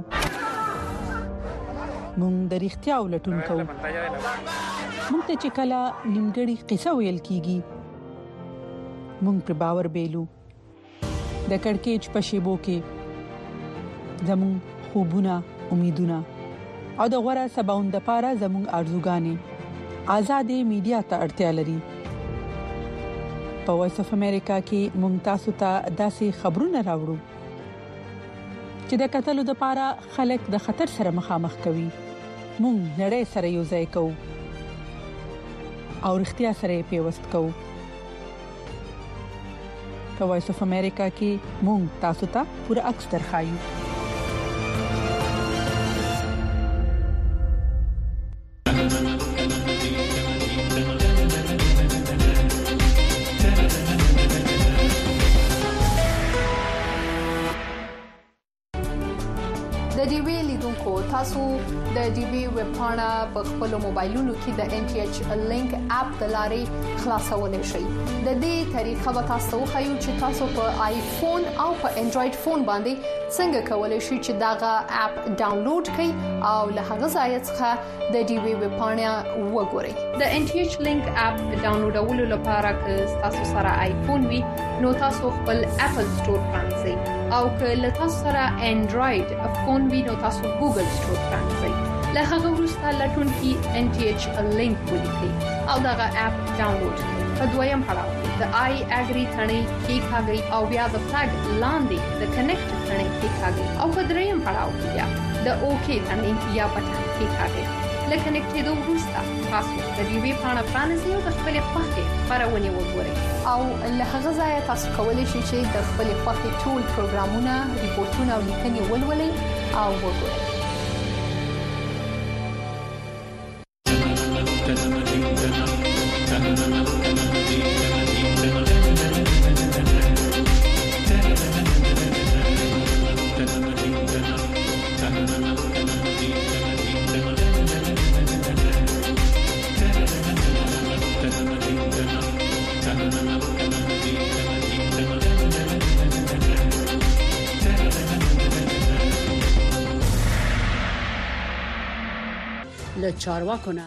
موږ د اړتیا ولټون کوو موږ ته چې کله نیمګړی قصه ویل کیږي موږ په باور بیلو د کڑکېچ په شیبو کې زموږ خوبونه امیدونه او د غوړه سباوند لپاره زموږ ارزوګانې آزادې میډیا ته اړتیا لري په وایس اف امریکا کې موږ تاسو ته داسې خبرونه راوړو چې د قتل لپاره خلک د خطر سره مخامخ کوي موږ نړۍ سره یو ځای کوو او اړتیا سره پیوست کوو په وایس اف امریکا کې موږ تاسو ته پوره عکس درخایو د ډي وی لیدونکو تاسو د ډي وی ویب پاڼه په خپل موبایلونو کې د ان ټي ایچ لینک اپ د لارې خلاصولای شئ د دې طریقه به تاسو خو چې تاسو په آیفون او په انډراید فون باندې څنګه کولای شئ چې داغه اپ ډاونلوډ کړئ او له هغه ځای څخه د ډي وی ویب پاڼه وګورئ د ان ټي ایچ لینک اپ ډاونلوډولو لپاره که تاسو سره آیفون وي نو تاسو خپل اپل سٹور پرانځئ او که له تاسو سره انډراید فون وي نو تاسو ګوګل سٹور پرانځئ له هغه وروسته لټون کې ان ټي ایچ لینک ولیکئ او دغه اپ ډاونلوډ کړئ په دویم پړاو کې د آی اګری ثنې کې کاږي او بیا د فلګ لاندې د کنیکټ ثنې کې کاږي او په دریم پړاو کې بیا د اوکی ثنې یا بټن کې کاږي لکه کنیکټ دوه وروسته تاسو د ډي وی پاڼه پرانیزئ او د خپل خوښې خبرونه وګورئ او له هغه ځایه تاسو کولی شئ چې د خپل خوښې ټول پروګرامونه ریپورتونه او لیکنې ولولئ او وګورئ له چارواکو نه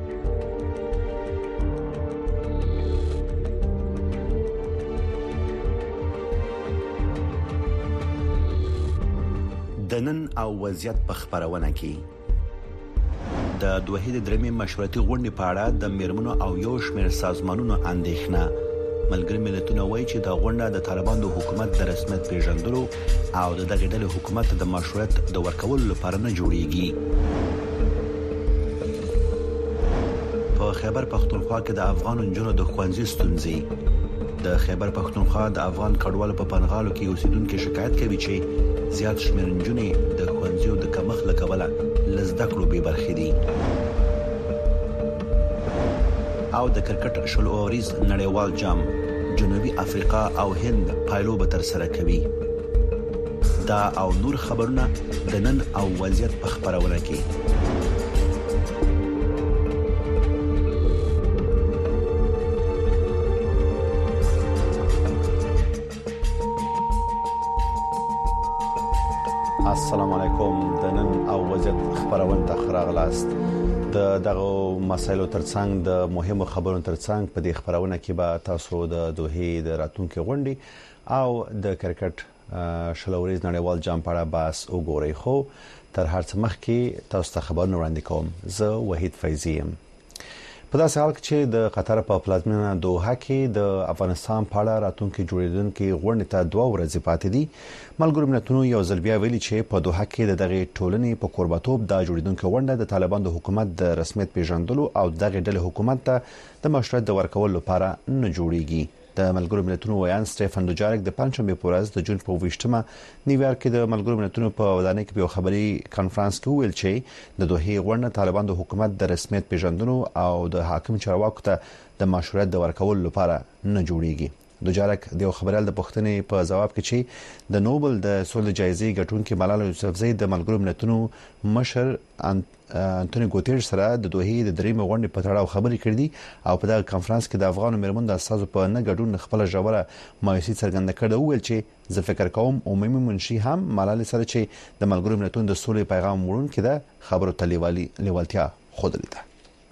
د نن او وضعیت په خبرونه کې د دوه د درمې مشورتي غونډې په اړه د میرمنو او یو شمېر سازمانونو اندېښنه ملګری ملتونه وایي چې د غونډه د طالبانو حکومت د رسمیت پیژندلو او د دغه ډلې حکومت د مشروعیت د ورکولو لپاره نه جوړیږي. په خیبر پختونخوا کې د افغان نجونو د خوندزي ستونزې د خیبر پختونخوا د افغان کډوالو په پنغالو کې اوسیدونکو شکایت کوي چې زیات شمېر نجونې د خوندزیو د کمښت له کبله لزده کړو به برخې دي. او د کرکټ شل اوریز نړیوال جام جنوبي افریقا او هند پایلو به تر سره کوي. دا او نور خبرونه د نن او وضعیت په خبرونه کې. السلام علیکم. د نن او وضعیت خبرونه ته خراغلاست. د دغه مسایلو ترڅنګ د مهمو خبرونو ترڅنګ په دې خبرونه کې به تاسو د دوه د راتونکو غونډې او د کرکټ شلوريز نړیوال جام په اړه بحث وګورئ. خو تر هر څه مخکې تاسو ته خبرونه وړاندې کوم. زه وحید فیضی یم. په داسې حال کې چې د قطر په پلازمینه دوحه کې د افغانستان په اړه راتونکو جوړیدونکو غونډې ته دوه ورځې پاتې دي. ملګرو ملتونو یو ځل بیا ویلي چې په دوحه کې دغه ټولنې په قربتوب د جوړیدونکو غونډه د طالبانو حکومت د رسمیت پیژندلو او دغه ډلې حکومت ته د مشروعیت د ورکولو لپاره نه جوړیږي. د ملګرو ملتونو ویان سټيفن دوجارک د پنځمې په ورځ د جون په ویشتمه نیویارک کې د ملګرو ملتونو په ودانۍ کې یو خبري کانفرنس کې ویل چې د دوه غونډه طالبانو حکومت د رسمیت پیژندلو او د حاکم چارواکو ته د مشروعیت د ورکولو لپاره نه جوړیږي. دوجارک د خبرال د پښتنې په جواب کې چې د نوبل د سولې جایزې ګټونکو ملاله یوسفزۍ د ملګرو ملتونو مشر انټونی ګوتيرش سره د دوه د درېم غونډې په تړاو خبرې کړې دي او په دغه کانفرنس کې د افغان میرمنو د اساسو په نه ګډون خپل ژوره مایوسي څرګنده کړې ویل چې زه فکر کوم عمومي منشي هم ملاله سره چې د ملګرو ملتونو د سولې پیغام وړونکي ده خبرو تلیوالي لیوالتیا خوده لیده.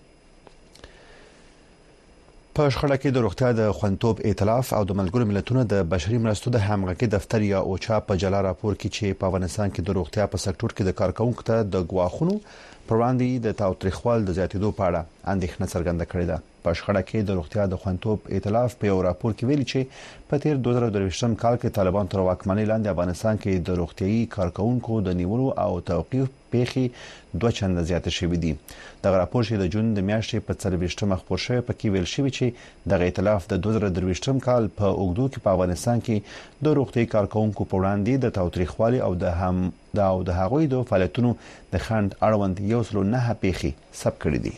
په شخړه کې د روغتیا د خوندتوب ائتلاف او د ملګرو ملتونو د بشري مرستو د همغږي دفتر یا اوچا په جلا راپور کې چې په افغانستان کې د روغتیا په سکتور کې د کارکونکو ته د غواخونو پر وړاندې د تاوتریخوال د زیاتېدو په اړه اندېښنه څرګنده کړې ده. په شخړه کې د روغتیا د خوندتوب ائتلاف په یو راپور کې ویلي چې په تیر دوه زره درویشتم کال کې طالبان تر واکمنۍ لاندې افغانستان کې د روغتيایي کارکونکو د نیولو او توقيف پیخي دوه چنده زیاته شوې دي. د راپور چې د جون د میاشتې په څلوېښتمه خبر شوی په کې ویل شوی چې د ائتلاف د دوه زره درویشتم کال په اوګدو کې په افغانستان کې د روغتيایي کارکونکو په وړاندې د تاوتریخوالي او د هم د او د هغوی د فعالیتونو د خند اړوند یو سل نه پیخي ثبت کړی دي.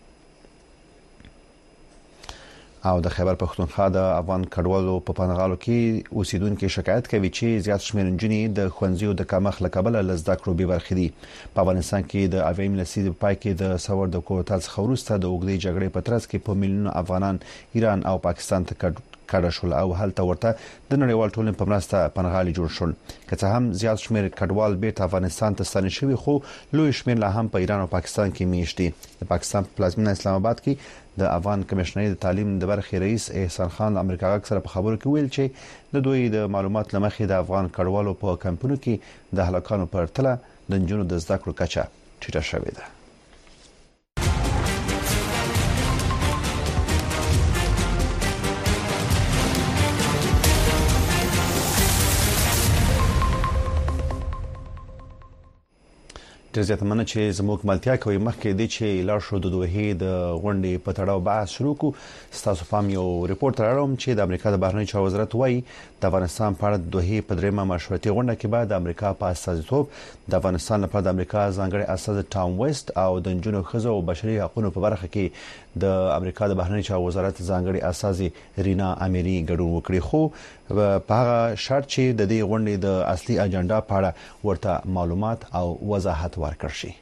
او د خیبر پختونخوا د افغان کډوالو په پنغالو کې اوسیدونکو شکایت کوي چې زیات شمېر نجونې د خوندزیو د کمښت له کبله لزده کړو به برخې دي. په افغانستان کې د اویم لسید پای کې د سور د کوټال څخه وروسته د اوګدې جګړې په ترڅ کې په میلیونونو افغانان ایران او پاکستان ته کډه شول او هلته ورته د نړیوال ټولنې په مرسته پنغالي جوړ شول. که څه هم زیات شمېر کډوال بیرته افغانستان ته ستنې شوي خو لوی شمېر لا هم په ایران او پاکستان کې میشت دي. د پاکستان پلازمینه اسلام آباد کې د افغان کمشنري د تعلیم د برخې رئیس احسان خان امریکا غږ سره په خبرو کې ویل چې د دوی د معلومات لمخې د افغان کډوالو په کمپونو کې د هلاکانو په ارتله د نجونو د زده کړو کچه ټیټه شوې ده. ډېر زیات مننه چې زموږ ملتیا کوي. مخکې د چې لار شو د دوه د غونډې په تړاو بحث شروع کو. تاسو پام یو ریپورت راوړم چې د امریکا د بهرنی چارو وزارت وايي د افغانستان په اړه دوه په دریمه مشورتي غونډه کې بعد د امریکا په استازیتوب د افغانستان لپاره د امریکا ځانګړي استاذ ټام ویسټ او د جنونو خزو او بشري حقوقو په برخه کې د امریکا د بهرنی چارو وزارت ځانګړي استاذ رینا اميري ګډون وکړي. خو په هغه شرط چې د دې غونډې د اصلي اجنډا په اړه ورته معلومات او وضاحت ورکړ شي.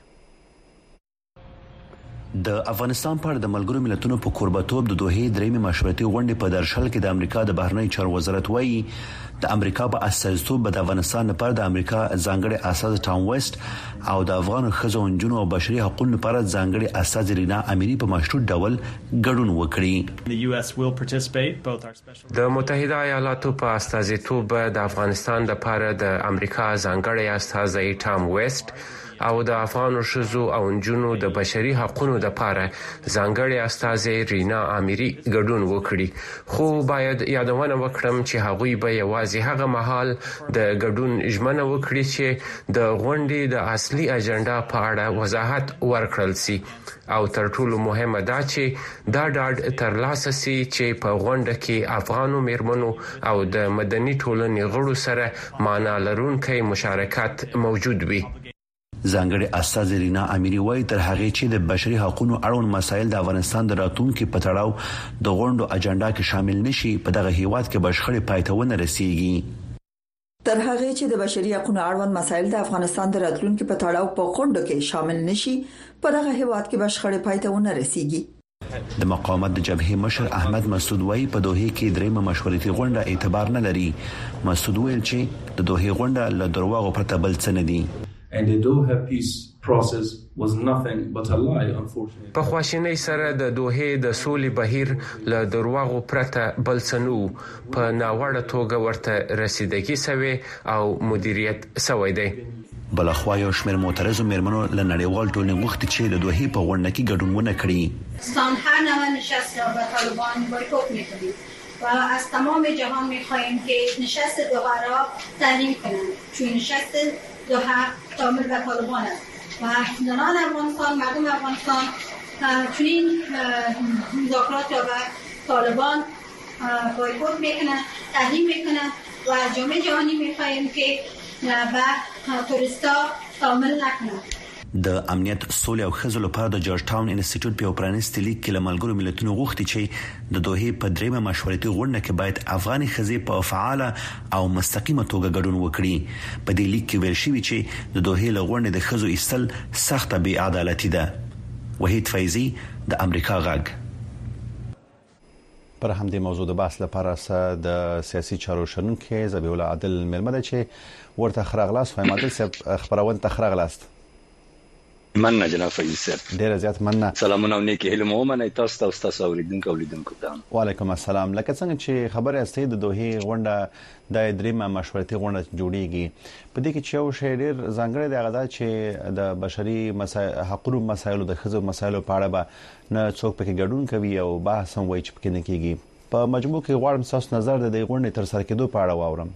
د افغانستان پر د ملګرو ملتونو په قربتوب د دوه درېمې مشورتي غونډې په درشل کې د امریکا د بهرنی چارو وزارت وايي د امریکا په استازیتوب د افغانستان لپاره د امریکا ځانګړي استاذ ټام ویسټ او د افغان خزو انجونو او بشري حقوقو لپاره ځانګړي استاذ رینا اميري په مشروط ډول ګډون وکړي. د متحده ایالاتو په استازیتوب د افغانستان لپاره د امریکا ځانګړي استاذ ټام ویسټ او د افغان شذو او انجونو د بشري حقوقو لپاره ځانګړي استاذ رینا اميري ګډون وکړي. خو باید یادونه وکړم چې هغوی به یوازې هغه مهال د ګډون ژمنه وکړي چې د غونډې د اصلي اجنډا په اړه وضاحت ورکړل سي او تر ټولو مهمه دا چې دا ډاډ ترلاسه سي چې په غونډه کې افغانو میرمنو او د مدني ټولنې غړو سره معنا لرونکي مشارکت موجود وي. ځانګړي استاذ رینا اميري وايي تر هغه چې د بشري حقوقو اړوند مسایل د افغانستان د راتلونکو په تړاو د غونډو اجنډا کې شامل نشي په دغه هیواد کې بشخړې پایتهونه رسیږي. تر هغه چې د بشري حقوقو اړوند مسایل د افغانستان د راتلونکو په تړاو په غونډو کې شامل نشي په دغه هیواد کې بشخړې پایتهونه رسیږي. د مقاومت د جبهې مشر احمد مسعود وايي په دوه کې درېمه مشورتي غونډه اعتبار نه لري. مسعود ویل چې د دوه غونډه له دروغو پرته بل څه نه دي. And the Doha peace process was nothing but a lie, unfortunately. په خواشینۍ سره د دوه د سولې بهیر له دروغو پرته بل څه نو په ناوړه توګه ورته رسیدګي سوي او مدیریت سوی دی. بلخوا یو شمېر معترضو میرمنو له نړیوال ټولنې غوښتي چې د دوه په غونډه کې ګډون ونه کړي. افغانستان هر نوع نشست را به طالبان بایکوت می‌کنیم و از تمام جهان می‌خواهیم که نشست دوحه را تحریم کنند چون نشست دوحه شامل به طالبان است و زنان افغانستان مردم افغانستان چنین مذاکرات را به طالبان بایکوت میکنند تحریم میکنند و جامعه جهانی میخواهیم که به توریستا شامل نکنند. د امنیت سولې او خزو لپاره د جورج ټاون انسټیټیوټ په پرانیستي لیک کې ملګرو ملتونو غوښتي چې د دوه په دریمه مشورتي غونډه کې باید افغاني خزې په فعال او مستقیمه توګه ګډون وکړي. په دې لیک کې ویل شوی چې د دوه له غونډې د خزو ایستل سخته بې عدالتي ده. وحید فیضی د امریکا غږ. پر همدې موضوع د بحث لپاره د سیاسي چارو شنونکو زبیح الله عادل ملمده چې ورته خراغلاس فهم عادل صاحب خبرونه تخراغلاست. مننه جناب فیض صاحب. ډیر زیات مننه. سلامونه او نیکی هیله مو منه تاسو ته او تاسو اوریدونکو اولیدونکو ته. وعلیکم السلام. لکه څنګه چې خبره استې د دوه غونډه د دریمه مشورتي غونډه جوړیږي په دې کې چې یو شی ډیر ځانګړی دی غدا چې د بشري مسایل حقوقو مسایلو د خزو مسایلو په اړه به نه څوک پکې ګډون کوي او بحث هم وایي چې پکې نه کیږي. په مجموع کې غواړم تاسو نظر د دې غونډې تر سره کېدو په اړه واورم.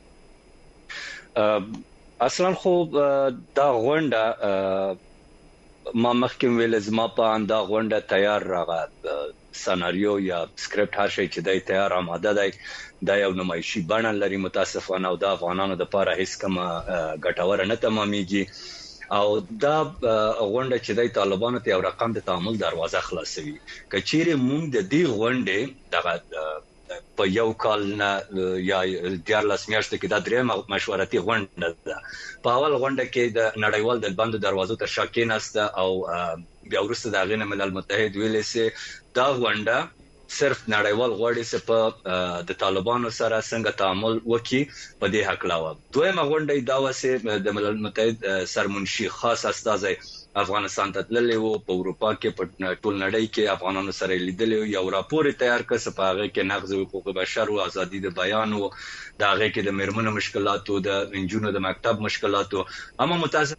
اصلا خو دا غونډه ما مخکې ویل زما په انده غونډه تیار راغله سناریو یا سکرپټ هر شي چې دای تیار آماده دی دا یو نمایشي بڼه لري متاسفانه او د افغانانو د لپاره هیڅ کومه ګټور نه تمامېږي او دا غونډه چې د طالبانو ته یو رقم د تعامل دروازه خلاصوي. کچېره مونږ د دې غونډې دغه په یو کال نه یا دیارلس میاشتې کې د درېمه مشورتي غونډه ده. په اول غونډه کې د نړیوال د بندو دروازو تر شا کېناسته او بیا وروسته د غین ملل متحد ویلې سي دا غونډه صرف نړیوال غوړي سه په د طالبانو سره څنګه تعامل وکي په دې حق لاوه. دویمه غونډه دا وسه د ملل متحد سرمنشي خاص استاد افغانستان ته تللی وو په اروپا کې په ټول نړۍ کې افغانانو سره لیدلی یو راپور تیار کړ چې په هغه کې نقض حقوق بشر او ازادي د بیان او د هغه کې د میرمنو مشکلات او د انجونو د مکتب مشکلات اما متاسف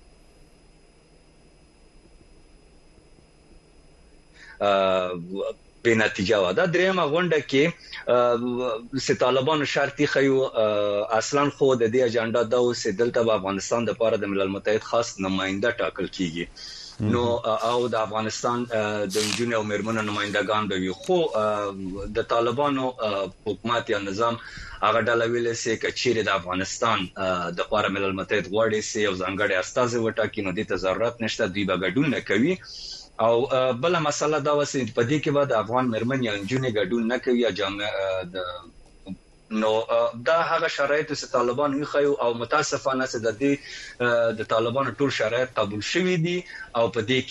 به نتیجه و دا درېمه غونډه کې چې طالبانو شرطي خيو اصلا خو د دې اجنډا دا اوس دلته په افغانستان د لپاره د ملل متحد خاص نماینده ټاکل کیږي نو او د افغانستان د انجونیو مرمنو نمائندگان به وي خو د طالبانو حکومت یا نظام هغه ډله ویلې سي کچېره د افغانستان د لپاره ملل متحد غواړي سي او ځانګړي استازي وټاکي نو د ضرورت نشته دوی به ګډون نه کوي او بل مسله دا وسه په دې کې بعد افغان مرمن یا انجونی ګډون نه کوي یا جامع د نو دا هغه شرایط چې طالبان وی خو او متاسفانه چې د دې د طالبانو ټول شرایط قبول شوي دي او په دې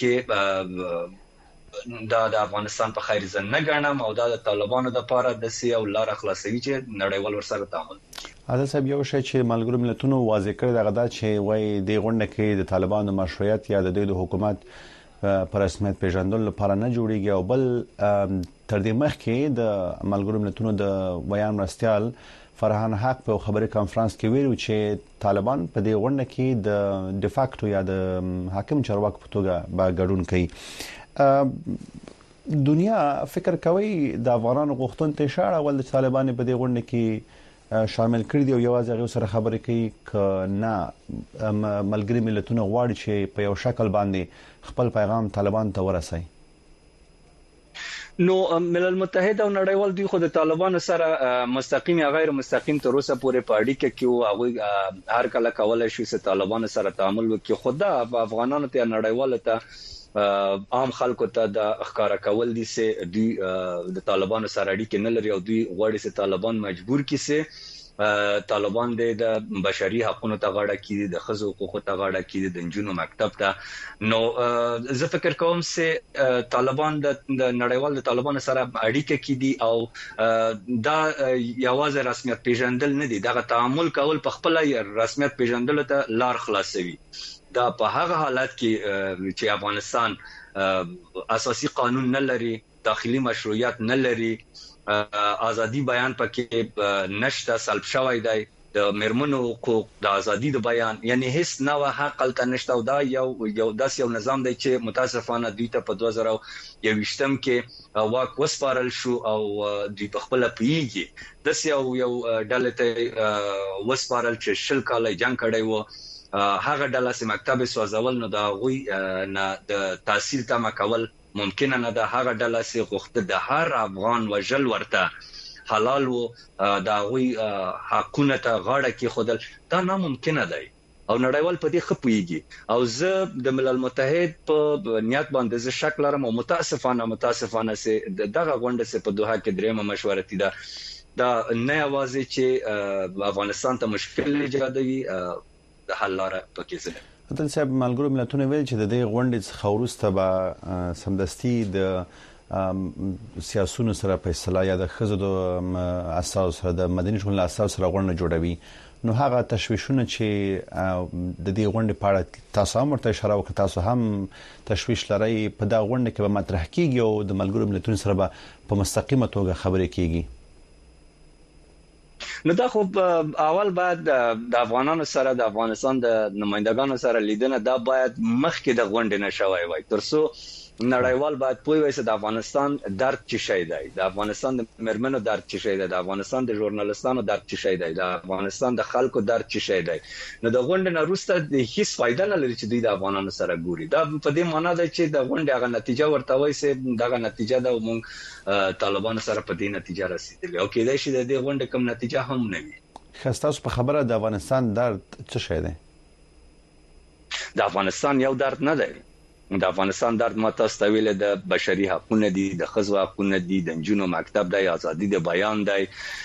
کې دا د افغانستان په خیر ځن نه غنم او دا د طالبانو د لپاره د سی او لار خلاصوي چې نړیوال ورسره تعامل عادل صاحب یو شی چې ملګرو ملتونو واضح کړی دغه دا چې وای د غونډه کې د طالبانو مشروعیت یا د دوی د حکومت پر رسمیت پیژندل لپاره نه جوړیږي او بل تر دې مخکې د ملګرو ملتونو د بیان مرستيال فرحان حق په خبري کانفرنس کې ویلو چې طالبان په دې غونډه کې د ډیفاکټو یا د حاکم چارواکو په توګه به ګډون کوي دنیا فکر کوي د افغانانو غوښتنې ته اشاره ول د طالبان په دې غونډه کې شامل کړی دی او یوازې هغه سره خبرې کوي ک نه ملګری ملتونه غواړي چې په یو شکل باندې خپل پیغام طالبان ته ورسوي نو ملل متحد او نړیوال دوی خو د طالبانو سره مستقیم یا غیر مستقیم تر اوسه پورې پاړی کې کیو هغه هر کله کولای شي چې طالبانو سره تعامل وکړي خدا افغانانو ته نړیوال ته عام خلکو ته د اخکارا کول دي چې دوی د طالبانو سره اړیکې نه لري او دوی غواړي چې طالبان مجبور کړي چې طالبان د بشري حقوقو ته غاړه کړي د خزو حقوقو ته غاړه کړي د جنونو مکتب ته نو زه فکر کوم چې طالبان د نړیوال د طالبان سره اړیکه کړي او دا یوازې رسمیت پیژندل نه دي دغه تعامل کول په خپل رسمیت پیژندل ته لار خلاصوي دا په هغه حالت کې چې افغانستان اساسي قانون نه لري داخلي مشروعیت نه لري ازادي بیان پکې نشته سلب شوی دی د مرمنو حقوق د ازادي د بیان یعنی هیڅ نوې حق تل نشته او دا یو یو داس یو نظام دی چې متاسفانه دوی ته په دوه زره یوویشتم کې واک وسپارل شو او دوی په خپل پیږي داس یو یو ډله ته وسپارل چې شل کال جنگ کړی وو هغه ډله چې مکتب سوځول نو دا غوي نه د تحصیل تمه کول ممکن نه ده هغه ډله سي غوښته د هر افغان وجل ورته حلال وو دا غوي حقونه ته غاړه کې خودل دا ناممکن دی او نړیوال په دې خپويږي او زه د ملل متحد په نیت باندې زه شک لرم او متاسفانه متاسفانه سي دغه غونډه سي په دوحه کې درېمه مشورتي ده دا نه اوازه چې افغانستان ته مشکل ایجادوي د حل لاره پکې زده عادل صاحب ملګرو ملتونه ویل چې د دې غونډې څخه وروسته به سمدستي د سیاسيونو سره فیصله یا د خزو د اساس سره د مدني ټولنې اساس سره غونډه جوړوي نو هغه تشویشونه چې د دې غونډې په اړه تاسو هم ورته اشاره وکړه تاسو هم تشویش لرئ په دا غونډه کې به مطرح کیږي او د ملګرو ملتونو سره به په مستقیمه توګه خبرې کیږي نو دا خو اول بعد د افغانانو سره د افغانستان د نمائندګانو سره لیدنه دا باید مخکې د غونډې نشوي وای ترڅو نړیوال باید پوي وایي چې د افغانستان درد چی شي دی د افغانستان د مرمنو درد چی شي دی د افغانستان د ژورنالستانو درد چی شي دی د افغانستان د خلکو درد چی شي دی نو د غونډې نه وروسته د هیڅ فائدہ نه لري چې دوی د افغانانو سره ګوري دا په دې معنی ده چې د غونډې هغه نتیجه ورته وایي چې دغه نتیجه د موږ طالبانو سره په دې نتیجه رسیدلی او کېدای شي د دې غونډې کوم نتیجه هم نه وي خاصه په خبره د افغانستان درد څه شي دی د افغانستان یو درد نه دی د افغانستان درد ماته ویل د بشري حقوقو دي د خزو حقوقو دي د جنونو مکتب دی ازادي د بیان دی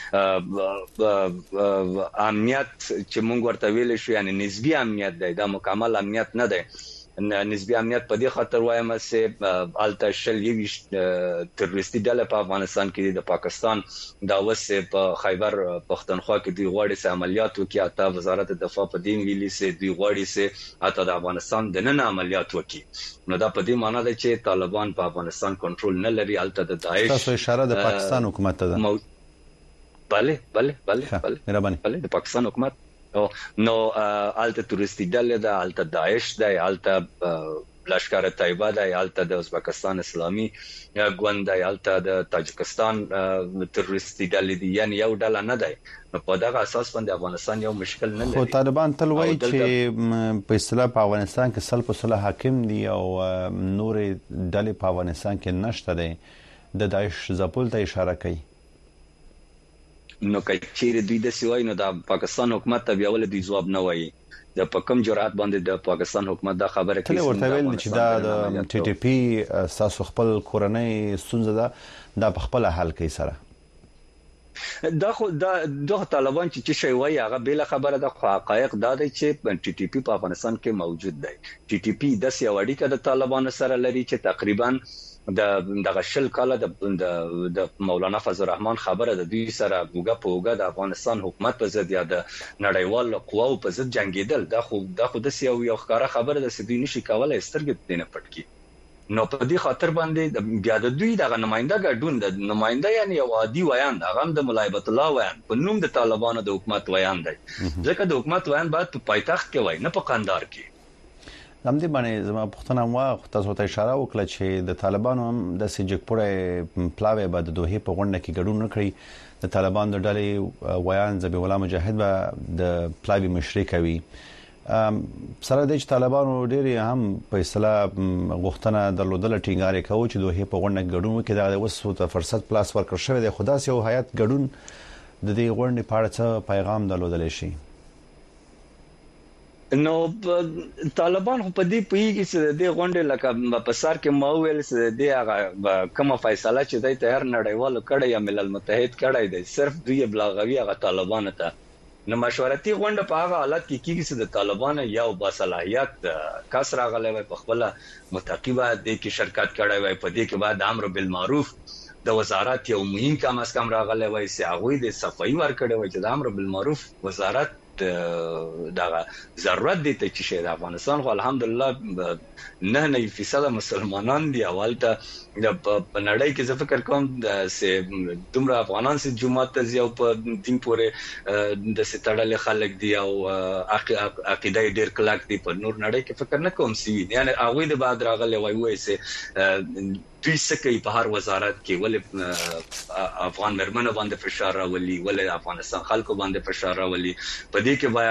امنیت چې مونږ ورته ویل شو یعنی نسبی امنیت دی دا مکمل امنیت نه دی نسبی امنیت په دې خاطر وایم چې الته شل یوش تروریستي ډله په افغانستان کې د پاکستان دا وسه په خیبر پښتونخوا کې دی غوړي سه عملیات وکي اته وزارت دفاع په دین ویلي سه دی غوړي سه اته د افغانستان د نن عملیات وکي نو دا په دې معنی ده چې طالبان په افغانستان کنټرول نه لري الته د داعش تاسو اشاره د پاکستان حکومت ته ده bale bale bale bale مهرباني bale د پاکستان حکومت نو الته تورستي ډلې ده الته داعش ده الته لشکر طیبه د یالته د ازبکستان اسلامي ګوند د یالته د تاجکستان تروریستي ډلې دي یعنی یو ډله نه دی په دغه اساس باندې افغانستان یو مشکل نه لري. خو طالبان تل وایي چې په اصطلاح په افغانستان کې سل په سل حاکم دي او نور ډلې په افغانستان کې نشته دي د داعش ځپل ته اشاره کوي. نو کچېره دوی د سوای نو د پاکستان حکومت ته بیا ول دوی جواب نه وایي د پکم جرأت باندې د پاکستان حکومت دا خبره کوي ورته ویل چې دا د ټي ټي پی اساس خپل کورنۍ ستونزه ده د خپل حل کوي سره دا خو دا د طالبان چې شي وایي هغه بل خبره د حقایق دا دی چې ټي ټي پی په افغانستان کې موجود دی. ټي ټي پی د سیاوړی کې د طالبان سره لري چې تقریبا د دغه شل کاله د د مولانا فضل الرحمن خبره د دوی سره وګه په وګه د افغانستان حکومت په ضد یا د نړیوال قواو په ضد جنگیدل دا خو د خود سیو یو ښکارا خبره د سدوی نشي کولای سترګې دینه پټکی. نو په دې خاطر باندې بیا د دوی دغه نماینده ګډون د نماینده یعنی یو عادي ویان هغه د ملایبت الله ویان په نوم د طالبانو د حکومت ویان دی ځکه د حکومت ویان باید په پایتخت کې وای نه په قندار کې. هم دې باندې زما پښتنه مو تاسو ته اشاره وکړه چې د طالبانو هم د سجکپوره پلاوی به د دوه په غونډه کې ګډون نکړي د طالبان د ډلې ویان ذبیح الله مجاهد به د پلاوی مشري کوي سره د طالبانو ډېری هم په اصطلاح غوښتنه درلودل ټینګار کوي چې دوه په غونډه کې ګډون وکړي دا وسو ته فرصت پلاس ورکړ شوی دی خدا سي او حیات ګډون د دې غونډې په اړه پیغام درلودل شي. نو طالبان په دې پیږي چې د غونډې لکه په سر کې مو ویل چې د هغه کومه فیصله چې د تهر نړیوال کړه یا ملل متحد کړه دی صرف دوی بلاغوي هغه طالبان ته نو مشورتي غونډه په هغه حالت کې کیږي چې د طالبان یو باصلاحیت کس راغلی وي په خپل متقیبه د کې شرکت کړی وي په دې کې بعد امر بالمعروف د وزارت یو مهم کم اس کم راغلی وي چې هغه د صفائی ور کړی وي چې د امر بالمعروف وزارت دغه ضرورت دي ته چې د افغانستان خو الحمدلله نه نه فیصد مسلمانان دي اولته د په نړۍ کې زه فکر کوم د دومره افغانان سي جماعت ته یو په دین پورې د ستړل خلک دي او عقیده ډیر کلک دي په نور نړۍ کې فکر نه کوم سی یعنی هغه د بعد راغلی وای وای سي دوی سکه په هر وزارت کې ول افغان مرمنه باندې فشار راولي ول افغانستان خلکو باندې فشار راولي په دې کې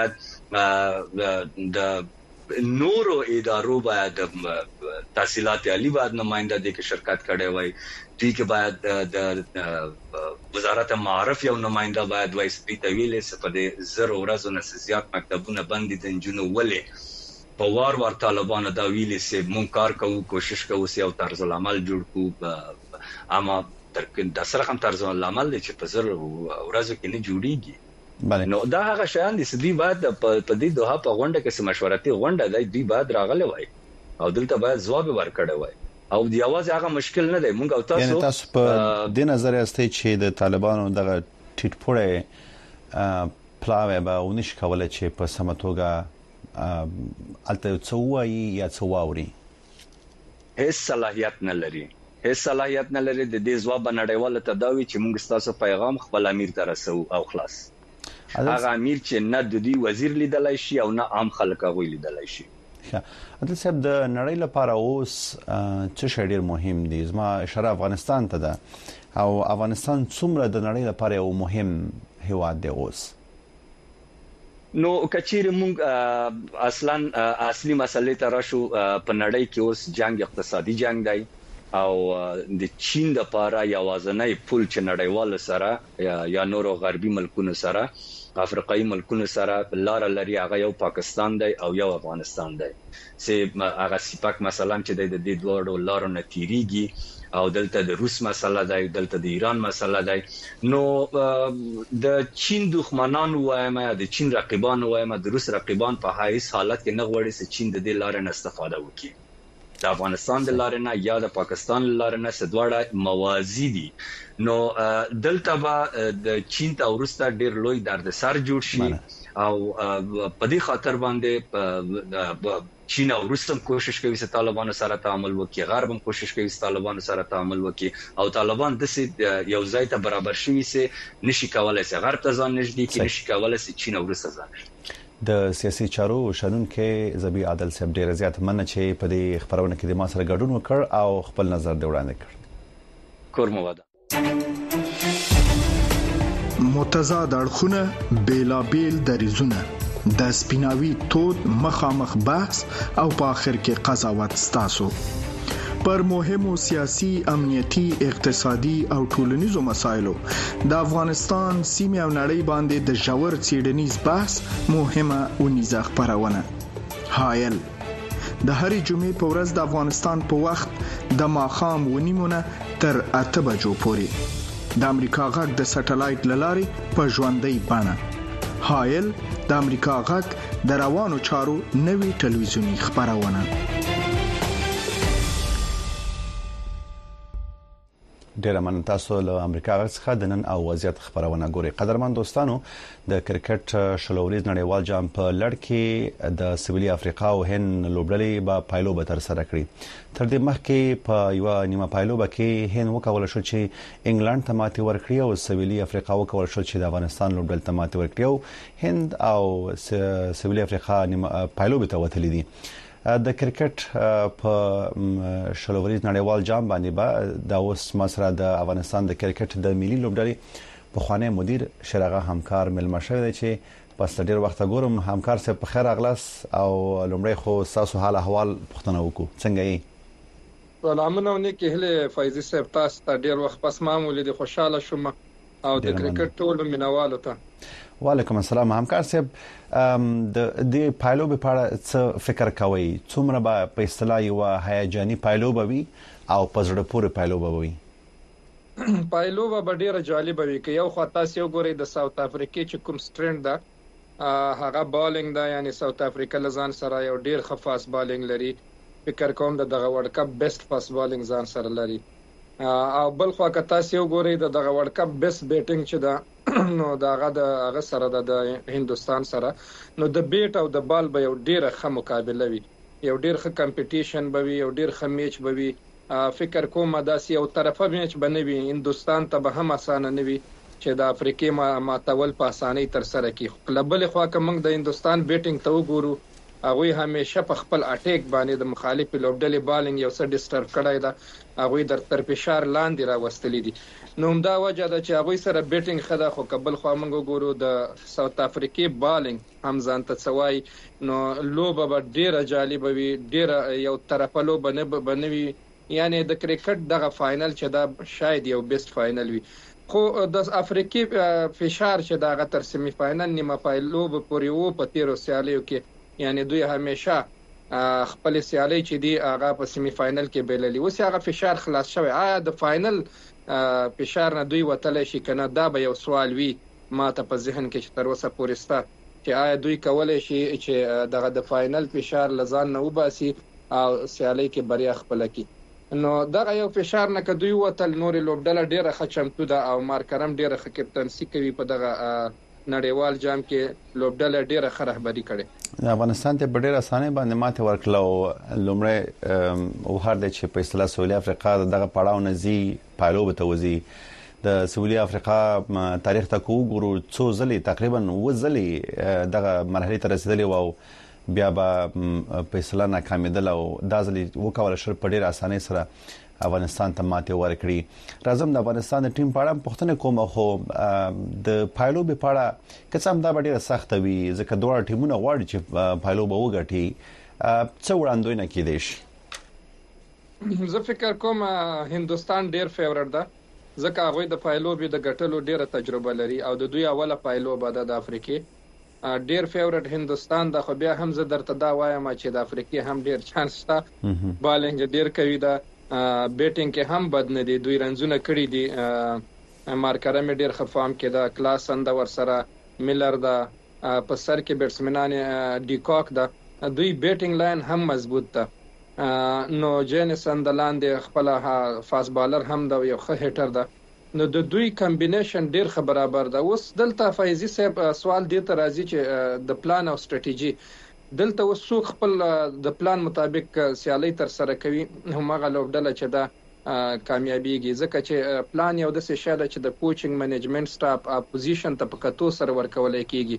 باید د نورو ادارو باید تحصیلات عالی باید نماینده دي کې شرکت کړي وای دوی کې باید د وزارت معارف یو نماینده باید وای سپی تویلې سپدې زر ورځو نه زیات مکتبونه بندي د جنو ولې په وار وار طالبانو دا ویلې چې مونږ کار کوو کوشش کوو چې یو طرز العمل جوړ کړو اما تر د سره هم طرز العمل چې په زر ورځو کې نه جوړیږي. نو دا هغه شیان دي چې دوی باید په دې دوه په غونډه کې مشورتي غونډه دی دوی باید راغلي وای او دلته باید ځواب ورکړي وای او دی आवाज هغه مشکل نه دی مونږ او تاسو یعنی تاسو په دې نظر یاستئ چې د طالبانو دغه ټیټ پوره پلاوی به ونش کوله چې په سمتوګه الته څووي یا څواوري هیڅ صلاحیت نه لري هیڅ صلاحیت نه لري د دې ځواب نړیواله تداوی چې موږ تاسو پیغام خپل امیر ته رسو او خلاص هغه امیر چې نه د دې وزیر لیدلای شي او نه عام خلک غوي لیدلای شي. عدل صاحب د نړۍ لپاره اوس څه شی ډیر مهم دي زما اشاره افغانستان ته ده او افغانستان څومره د نړۍ لپاره یو مهم هیواد دی اوس نو کچیر مونږ اصلا اصلي مسلې ته راشو په نړۍ کې اوس جنگ اقتصادي جنگ دی او د چین د لپاره یوازنۍ پول چې نړیوال سره یا, یا نورو غربي ملکونو سره افریقایي ملکونو سره لار لري هغه یو پاکستان دی او یو افغانستان دی چې هغه سپاک مثلا چې د دې دوه لارو نه تیریږي او دلته د روس مسله دی دلته د ایران مسله دی نو د چین دښمنان وایم یا د چین رقیبان وایم د روس رقیبان په هیڅ حالت کې نه غوړي چې چین د دې لارې نه استفاده وکړي د افغانستان د لارې نه یا د پاکستان د لارې نه سدواړه موازی دي نو دلته به د چین ته ورسته ډیر لوی دردسر جوړ شي او په دې خاطر باندې چین او روس هم کوشش کوي چې طالبانو سره تعامل وکړي غرب هم کوشش کوي چې طالبانو سره تعامل وکړي او طالبان د سې یو ځای ته برابر شوي چې نشي کولای چې غرب ته ځان نږدې کړي نشي کولای چې چین او روس ځان د سیاسي چارو شنونکو زبی عادل صاحب ډیر زیات مننه چې په دې خبرونه کې د ما سره ګډون وکړ او خپل نظر دی وړاندې کړ. کور مو ودا متضاد اړخونه بیلابیل دریزونه د سپیناوي تود مخامخ بحث او په اخر کې قضاوت ستاسو پر مهمو سیاسي امنیتي اقتصادي او ټولنیزو مسایلو د افغانستان سیمه او نړۍ باندې د ژور څېړنیز بحث مهمه ونیزه خبرونه هایل د هرې جمعې په ورځ د افغانستان په وخت د ماخام ونیمونه تر اته بجو پورې د امریکا غږ د سټلایټ لارې په ژوندۍ بڼه هایل د امریکا غږ د روانو چارو نوي ټلویزیونی خبرونه. ډیر مننه تاسو له امریکا غږ څخه د نن او وضعیت خبرونه ګوري. قدرمن دوستانو د کرکټ شلوريز نړیوال جام په لړ کې د سویلي افریقا او هند لوبډلې با پایلوب تر سره کړی. تر دې مخکې په یو نیمه پایلوب کې هند وکول شو چې انګلند ته ماتې ورکړي او سویلي افریقا وکول شو چې د افغانستان لوبډل ته ماتې ورکړي او هند او سویلي افریقا نیمه پایلوب ته وتلې دي. د کرکټ په شلوريز نړیوال جام باندې با د اوس مسره د افغانستان د کرکټ د ملي لوبډلې په خوانې مدیر شرغه همکار ملما شوی دی چې پس ډیر وخت غوړم همکار سره په خیر اغلاس او لومړی خو تاسو حال احوال پوښتنه وکړو څنګه یې؟ سلامونه ونیکه هله فایزي صاحب تاسو ته ډیر وخت پس معمولی د خوشاله شوم او د کرکټ ټول مینوالو ته. وعلیکم السلام همکار صاحب د دې پایلوب په اړه څه فکر کوئ؟ څومره به په اصطلاح یو هیجاني پایلوب وي او په زړه پورې پایلوب وي؟ پایلوب به ډیره جالب وي که یو خو تاسو وګورئ د ساوث افریقا چې کوم سټرند ده هغه بالینګ ده، یعنی ساوث افریقا لزان سره یو ډیر خفاس بالینګ لري. فکر کوم د دغه ورلد کپ بیسټ فاست بالینګ ځان سره لري او بل خو که تاسو وګورئ د دغه ورلد کپ بیسټ بیټینګ چې ده نو داغه د هغه سره د هندستان سره نو د بیټ او د بال به یو ډیره ښه مقابله وي، یو ډیر ښه کمپټیشن به وي، یو ډیر ښه میچ به وي. فکر کوم داسې یو طرفه میچ بنوي هندستان ته به هم اسانه نه وي چې د افریقې ما ماتول په اسانۍ تر سره کی. خپل خو که موږ د هندستان بیټینګ ته وګورو هغه همیشه په خپل اٹیک باندې د مخالف لوبډلې بالینګ یو څه ډیسټرب کړای دا، هغه در تر فشار لاندې راوستلې دي. نو همدا وجه ده چې هغه سره بیټینګ خدا خو قبل خو موږ ګورو د ساوث افریقا بالینګ هم ځان ته څوای نو لوبه به ډیره جالب وي، ډیره یو طرفه لوبه نه بنوي. یعنی د کرکټ دغه فائنل چې دا شاید یو بیسټ فائنل وي، خو د افریقي فشار چې دغه تر سیمی فائنل نیمه پایلوب پورې وو په تیرو سیالیو کې، یعنی دوی همیشه خپل سیالي چې دی هغه په سیمی فائنل کې بیللی، اوس هغه فشار خلاص شوی. آیا د فائنل فشار نه دوی وتل شي کنه؟ دا به یو سوال وي ما ته په ذهن کې چې تر اوسه پورې ستا چې آیا دوی کولای شي چې دغه د فائنل فشار لزان نه وباسي او سیالي کې بریا خپل کړي. نو دغه یو فشار نه کدوی وتل نورې لوبډله ډیره ښه چمتو ده او مارکرم ډیره ښه کپټنسي کوي په دغه نړیوال جام کې لوبډله ډیره ښه رهبری کړي. افغانستان ته په ډیره اسانه باندې ماته ورکړه لومړی او هر د چې په اصطلاح سویلي افریقا دغه پړاو نزي پایلوب ته وځي. د سویلي افریقا تاریخ ته کو ګورو څو ځلې تقریبا و ځلې دغه مرحله ته رسیدلی وو بیا به په اصطلاح ناکامیدل او د ځلې وکول شو په ډیر اسانه سره افغانستان ته ماته ورکړي. راځم د افغانستان د ټیم په اړه پوښتنه کوم خو د پایلوب په اړه که څه هم دا ډیره سخت وي ځکه دوه ټیمونه غواړي چې پایلوب وګټي، څه وړاندوینه کیدای شي؟ زه فکر کوم هندستان ډیر فیورټ ده ځکه هغه د پایلوب د ګټلو ډیره تجربه لري او د دوی اوله پایلوب ده د افریقې. ډیر فیورټ هندستان د خو بیا هم زه درته دا وایم چې د افریقې هم ډیر چانس شته، بالینګ ډیر کوي، دا بیټینګ کې هم بد نه دي، دوی رنزونه کړی دي، مارکرم ډیر خفام کې دا کلاس اند ور سره میلر دا په سر کې بیټسمنان ډیکاک دا، دوی بیټینګ لاین هم مضبوط ده. نو جینسن د لاندې خپل فاست بالر هم دا یو ښه هټر ده، نو د دوی کمبینیشن ډیر ښه برابر ده. اوس دلته فایزي صاحب سوال دی ته راځي چې د پلان او ستراتیژي دلته اوس څوک خپل د پلان مطابق سیالي تر سره کوي، همغه لوبډله چې دا کامیابیږي ځکه چې پلان یو د څه شاده چې د کوچینګ منیجمنت سټاف اپوزیشن ته په کتو سره ورکول کیږي.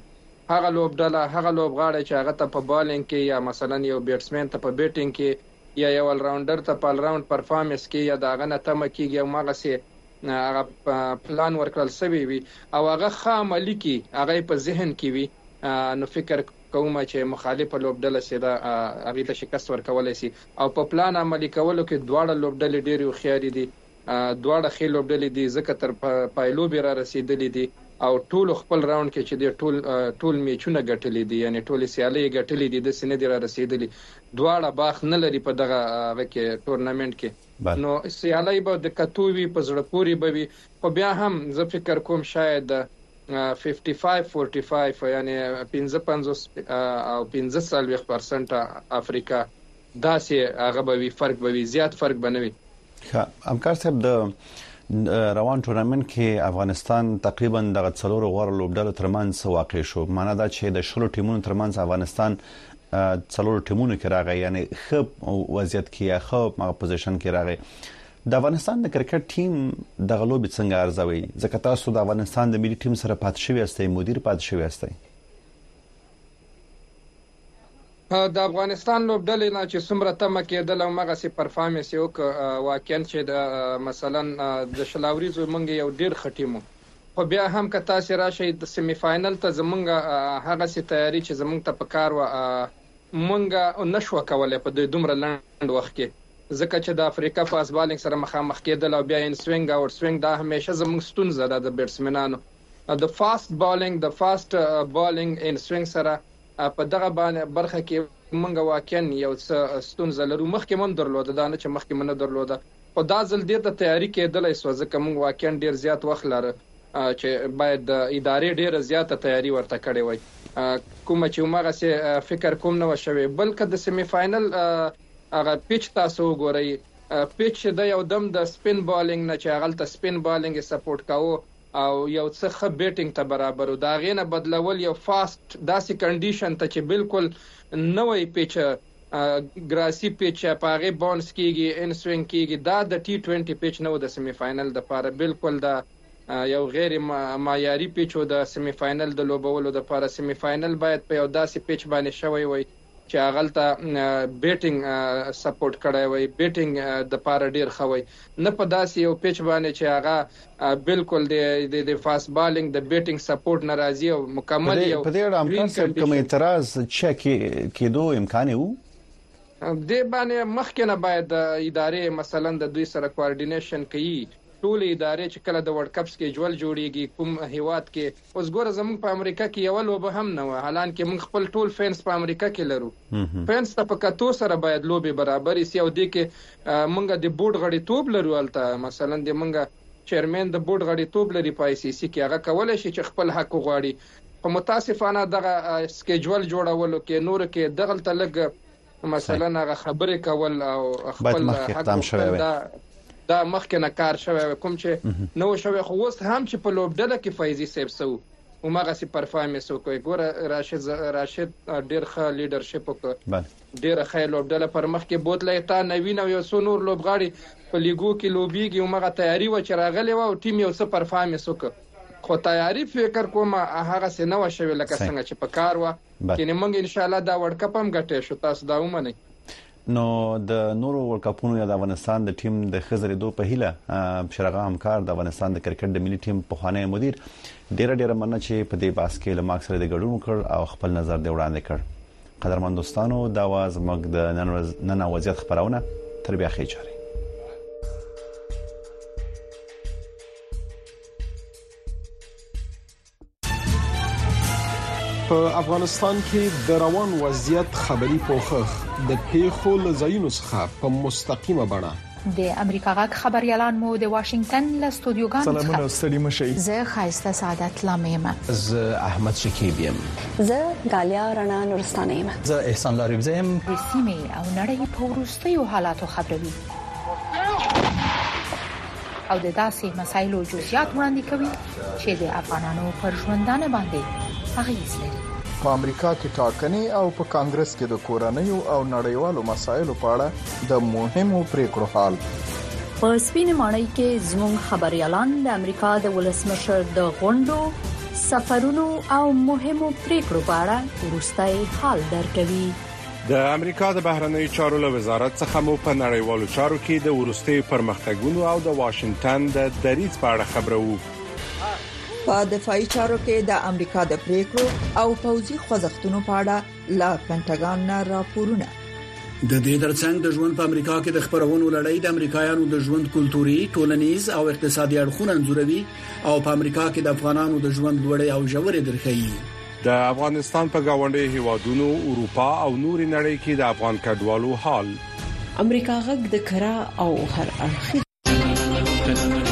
هغه لوبډله هغه لوبغاړی چې هغه ته په بالینګ کې یا مثلا یو بیټسمن ته په بیټینګ کې یا یو ال راونډر ته په ال راوند پرفارمنس کې یا دا غنه تم کېږي او ماغه سي هغه پلان ورکړل سوي وي او هغه خاملی کې هغه په ذهن کې وي نو فکر کوم چې مخالفه لوبډله سیده هغه ته شکست ورکولای شي او په پلان عملي کولو کې دواړه لوبډلې ډېری خياري دي دواړه خې لوبډلې دي ځکه تر پایلو به را رسیدلې دي او ټول خپل راوند کې چې د ټول ټول میچونه ګټلې دي یعنی ټول سیالي ګټلې دي د سینې دی را رسیدلې دواړه باخ نه لري په دغه کې ټورنمنت کې نو سیالي به د کتووي په زړه پوري به وي خو بیا هم زه فکر کوم شاید پنځه پنځه چالیس یعنی پنځه پنځوس او پنځه څلوېښت پرسنټ افریقا داسې هغه به وي فرق به وي زیات فرق بنوي ښه همکار صاحب د روان ټورنمنت کې افغانستان تقریبا د څلور غوړ لوبډلو ترمنځ واقع شو معنا دا چې د شلو ټیمونو ترمنځ افغانستان څلور ټیمونو کې راغی یعنی خپ وضعیت کې خپ ما پوزیشن کې راغی د افغانستان د کرکټ ټیم د غلوب څنګه ارزوي ځکه تاسو د افغانستان د ملي ټیم سره پات شوی استئ مدیر پات شوی استئ د افغانستان لوبډلې نه چې څومره تمه کېدل او مغه سي پرفارمنس یو واقعا چې د مثلا د شلاوريزو منګ یو ډیر خټیمو خو بیا هم که تاسو راشي د سیمی فائنل ته زمونږ هغه سي تیاری چې زمونږ ته پکار و مونږ نشو کولای په د دومره لند وخت کې ځکه چې د افریقا په اسبالینګ سره مخامخ کېدل او بیا ان سوینګ او سوینګ دا همیشه زموږ ستونزه ده د بیټسمنانو د فاست بالینګ د فاست بالینګ ان سوینګ سره په دغه باندې برخه کې مونږ واقعا یو څه ستونزه لرو مخکې مون درلوده دا نه چې مخکې مون درلوده خو دا ځل ډیر د تیاری کېدلای سو ځکه مونږ واقعا ډیر زیات وخت لاره چې باید د ادارې ډیره زیاته تیاری ورته کړې وای کوم چې مغه سي فکر کوم نه وشوي بلکې د سیمی فائنل هغه پیچ تاسو ګورئ پیچ د یو دم د سپین بالینګ نه چې هغه ته سپین بالینګ سپورټ کاوه او یو څه خ بیټینګ ته برابر دا غینه بدلول یو فاست داسې کنډیشن ته چې بالکل نوې پیچ ګراسی پیچ په هغه باونس کیږي ان سوینګ کیږي دا د ټي ټوئنټي پیچ نو د سیمی فائنل د لپاره بالکل دا یو غیر معیاري پیچ و د سیمی فائنل د لوبولو د لپاره سیمی فائنل باید په یو داسې پیچ باندې شوی وي چې هغه ته بیټینګ سپورټ کړای وي بیټینګ د پاره ډیر خوي نه په داسې یو پیچ باندې چې هغه بالکل د د فاست بالینګ د بیټینګ سپورټ ناراضي او مکمل یو په دې اړه امکان کوم اعتراض چې کېدو امکان وو د باندې مخکنه باید ادارې مثلا د دوی سره کوارډینیشن کوي ټول ادارې چې کله د ورلد کپ سکیجول جوړیږي کوم هیواد کې اوس ګوره زموږ په امریکا کې یو لوب هم نه و حالان کې موږ خپل ټول فینس په امریکا کې لرو فینس ته په کتو سره باید لوبي برابر شي او د کې موږ د بورډ غړي توپ لرو الته مثلا د موږ چیرمن د بورډ غړي توپ لري په آی سی سی کې هغه کولای شي چې خپل حق غواړي په متاسفانه دغه سکیجول جوړولو کې نور کې دغه تلګ مثلا هغه خبرې کول او خپل حق دا مخکنه کار شوی کوم چې نو شوی خو اوس هم چې په لوبډله کې فایزي سیب سو او ماغه سي پرفارمنس وکړي ګوره راشد راشد ډیر ښه لیډرشپ وکړ ډیر ښه لوبډله پر مخ کې بوتلې تا نوین او یو څو نور لوبغاړي په لیګو کې لوبيږي او ماغه تیاری و چې راغلی و او ټیم یو څه پرفارمنس وکړ خو تیاری فکر کوم هغه څه نو شوی لکه څنګه چې په کار و کینې موږ ان شاء الله دا ورلد کپ هم ګټې شو تاسو دا ومنئ نو د نورو ورلد کپونو یا د افغانستان د ټیم د خزر دوه په هیله شرغه همکار د افغانستان د کرکټ د ملي ټیم په خوانی مدیر ډیر ډیر مننه چې په دې باس کې له ماک سره د ګډون وکړ او خپل نظر دی وړاندې کړ قدرمن دوستانو دا واز مګ د نن وضعیت خبرونه تر بیا خې چاري په افغانستان کې د روان وضعیت خبري پوښښ د پیښو لزاینو څخه په مستقیمه بڼه د امریکا غاک خبريالان مو د واشنگټن له استودیوګانو سلامونه ستړي مشي زه خایسته سعادت لامیم زه احمد شکیب یم زه غالیا رڼا نورستانه یم زه احسان لارب زم د سیمې او نړۍ په ورستیو حالاتو خبروي او د داسې مسایلو جزئیات وړاندې کوي چې د افغانانو پر ژوندانه باندې اغیز لري په امریکا کې ټاکنې او په کانګرس کې د کورنیو او نړیوالو مسایلو په اړه د مهمو پریکړو حال په سپینې ماڼۍ کې زموږ خبريالان د امریکا د ولسمشر د غونډو سفرونو او مهمو پریکړو په اړه ورستای حال درکوي. د امریکا د بهرنی چارو له وزارت څخه مو په نړیوالو چارو کې د ورستي پرمختګونو او د واشنگټن د دریځ په اړه خبرو. په دفاعي چارو کې د امریکا د پریکړو او پوځي خوځښتونو په اړه لا پینټاګان نه راپورونه. د دې ترڅنګ د ژوند په امریکا کې د خبرونو لړۍ د امریکایانو د ژوند کلتوري، ټولنیز او اقتصادي اړخونه انځوروي او په امریکا کې د افغانانو د ژوند لوړې او ژورې درخې. د افغانستان په گاونډي هیوادونو، اروپا او نوري نړۍ کې د افغان کډوالو حال. امریکا غږ د کرا او هر اړخي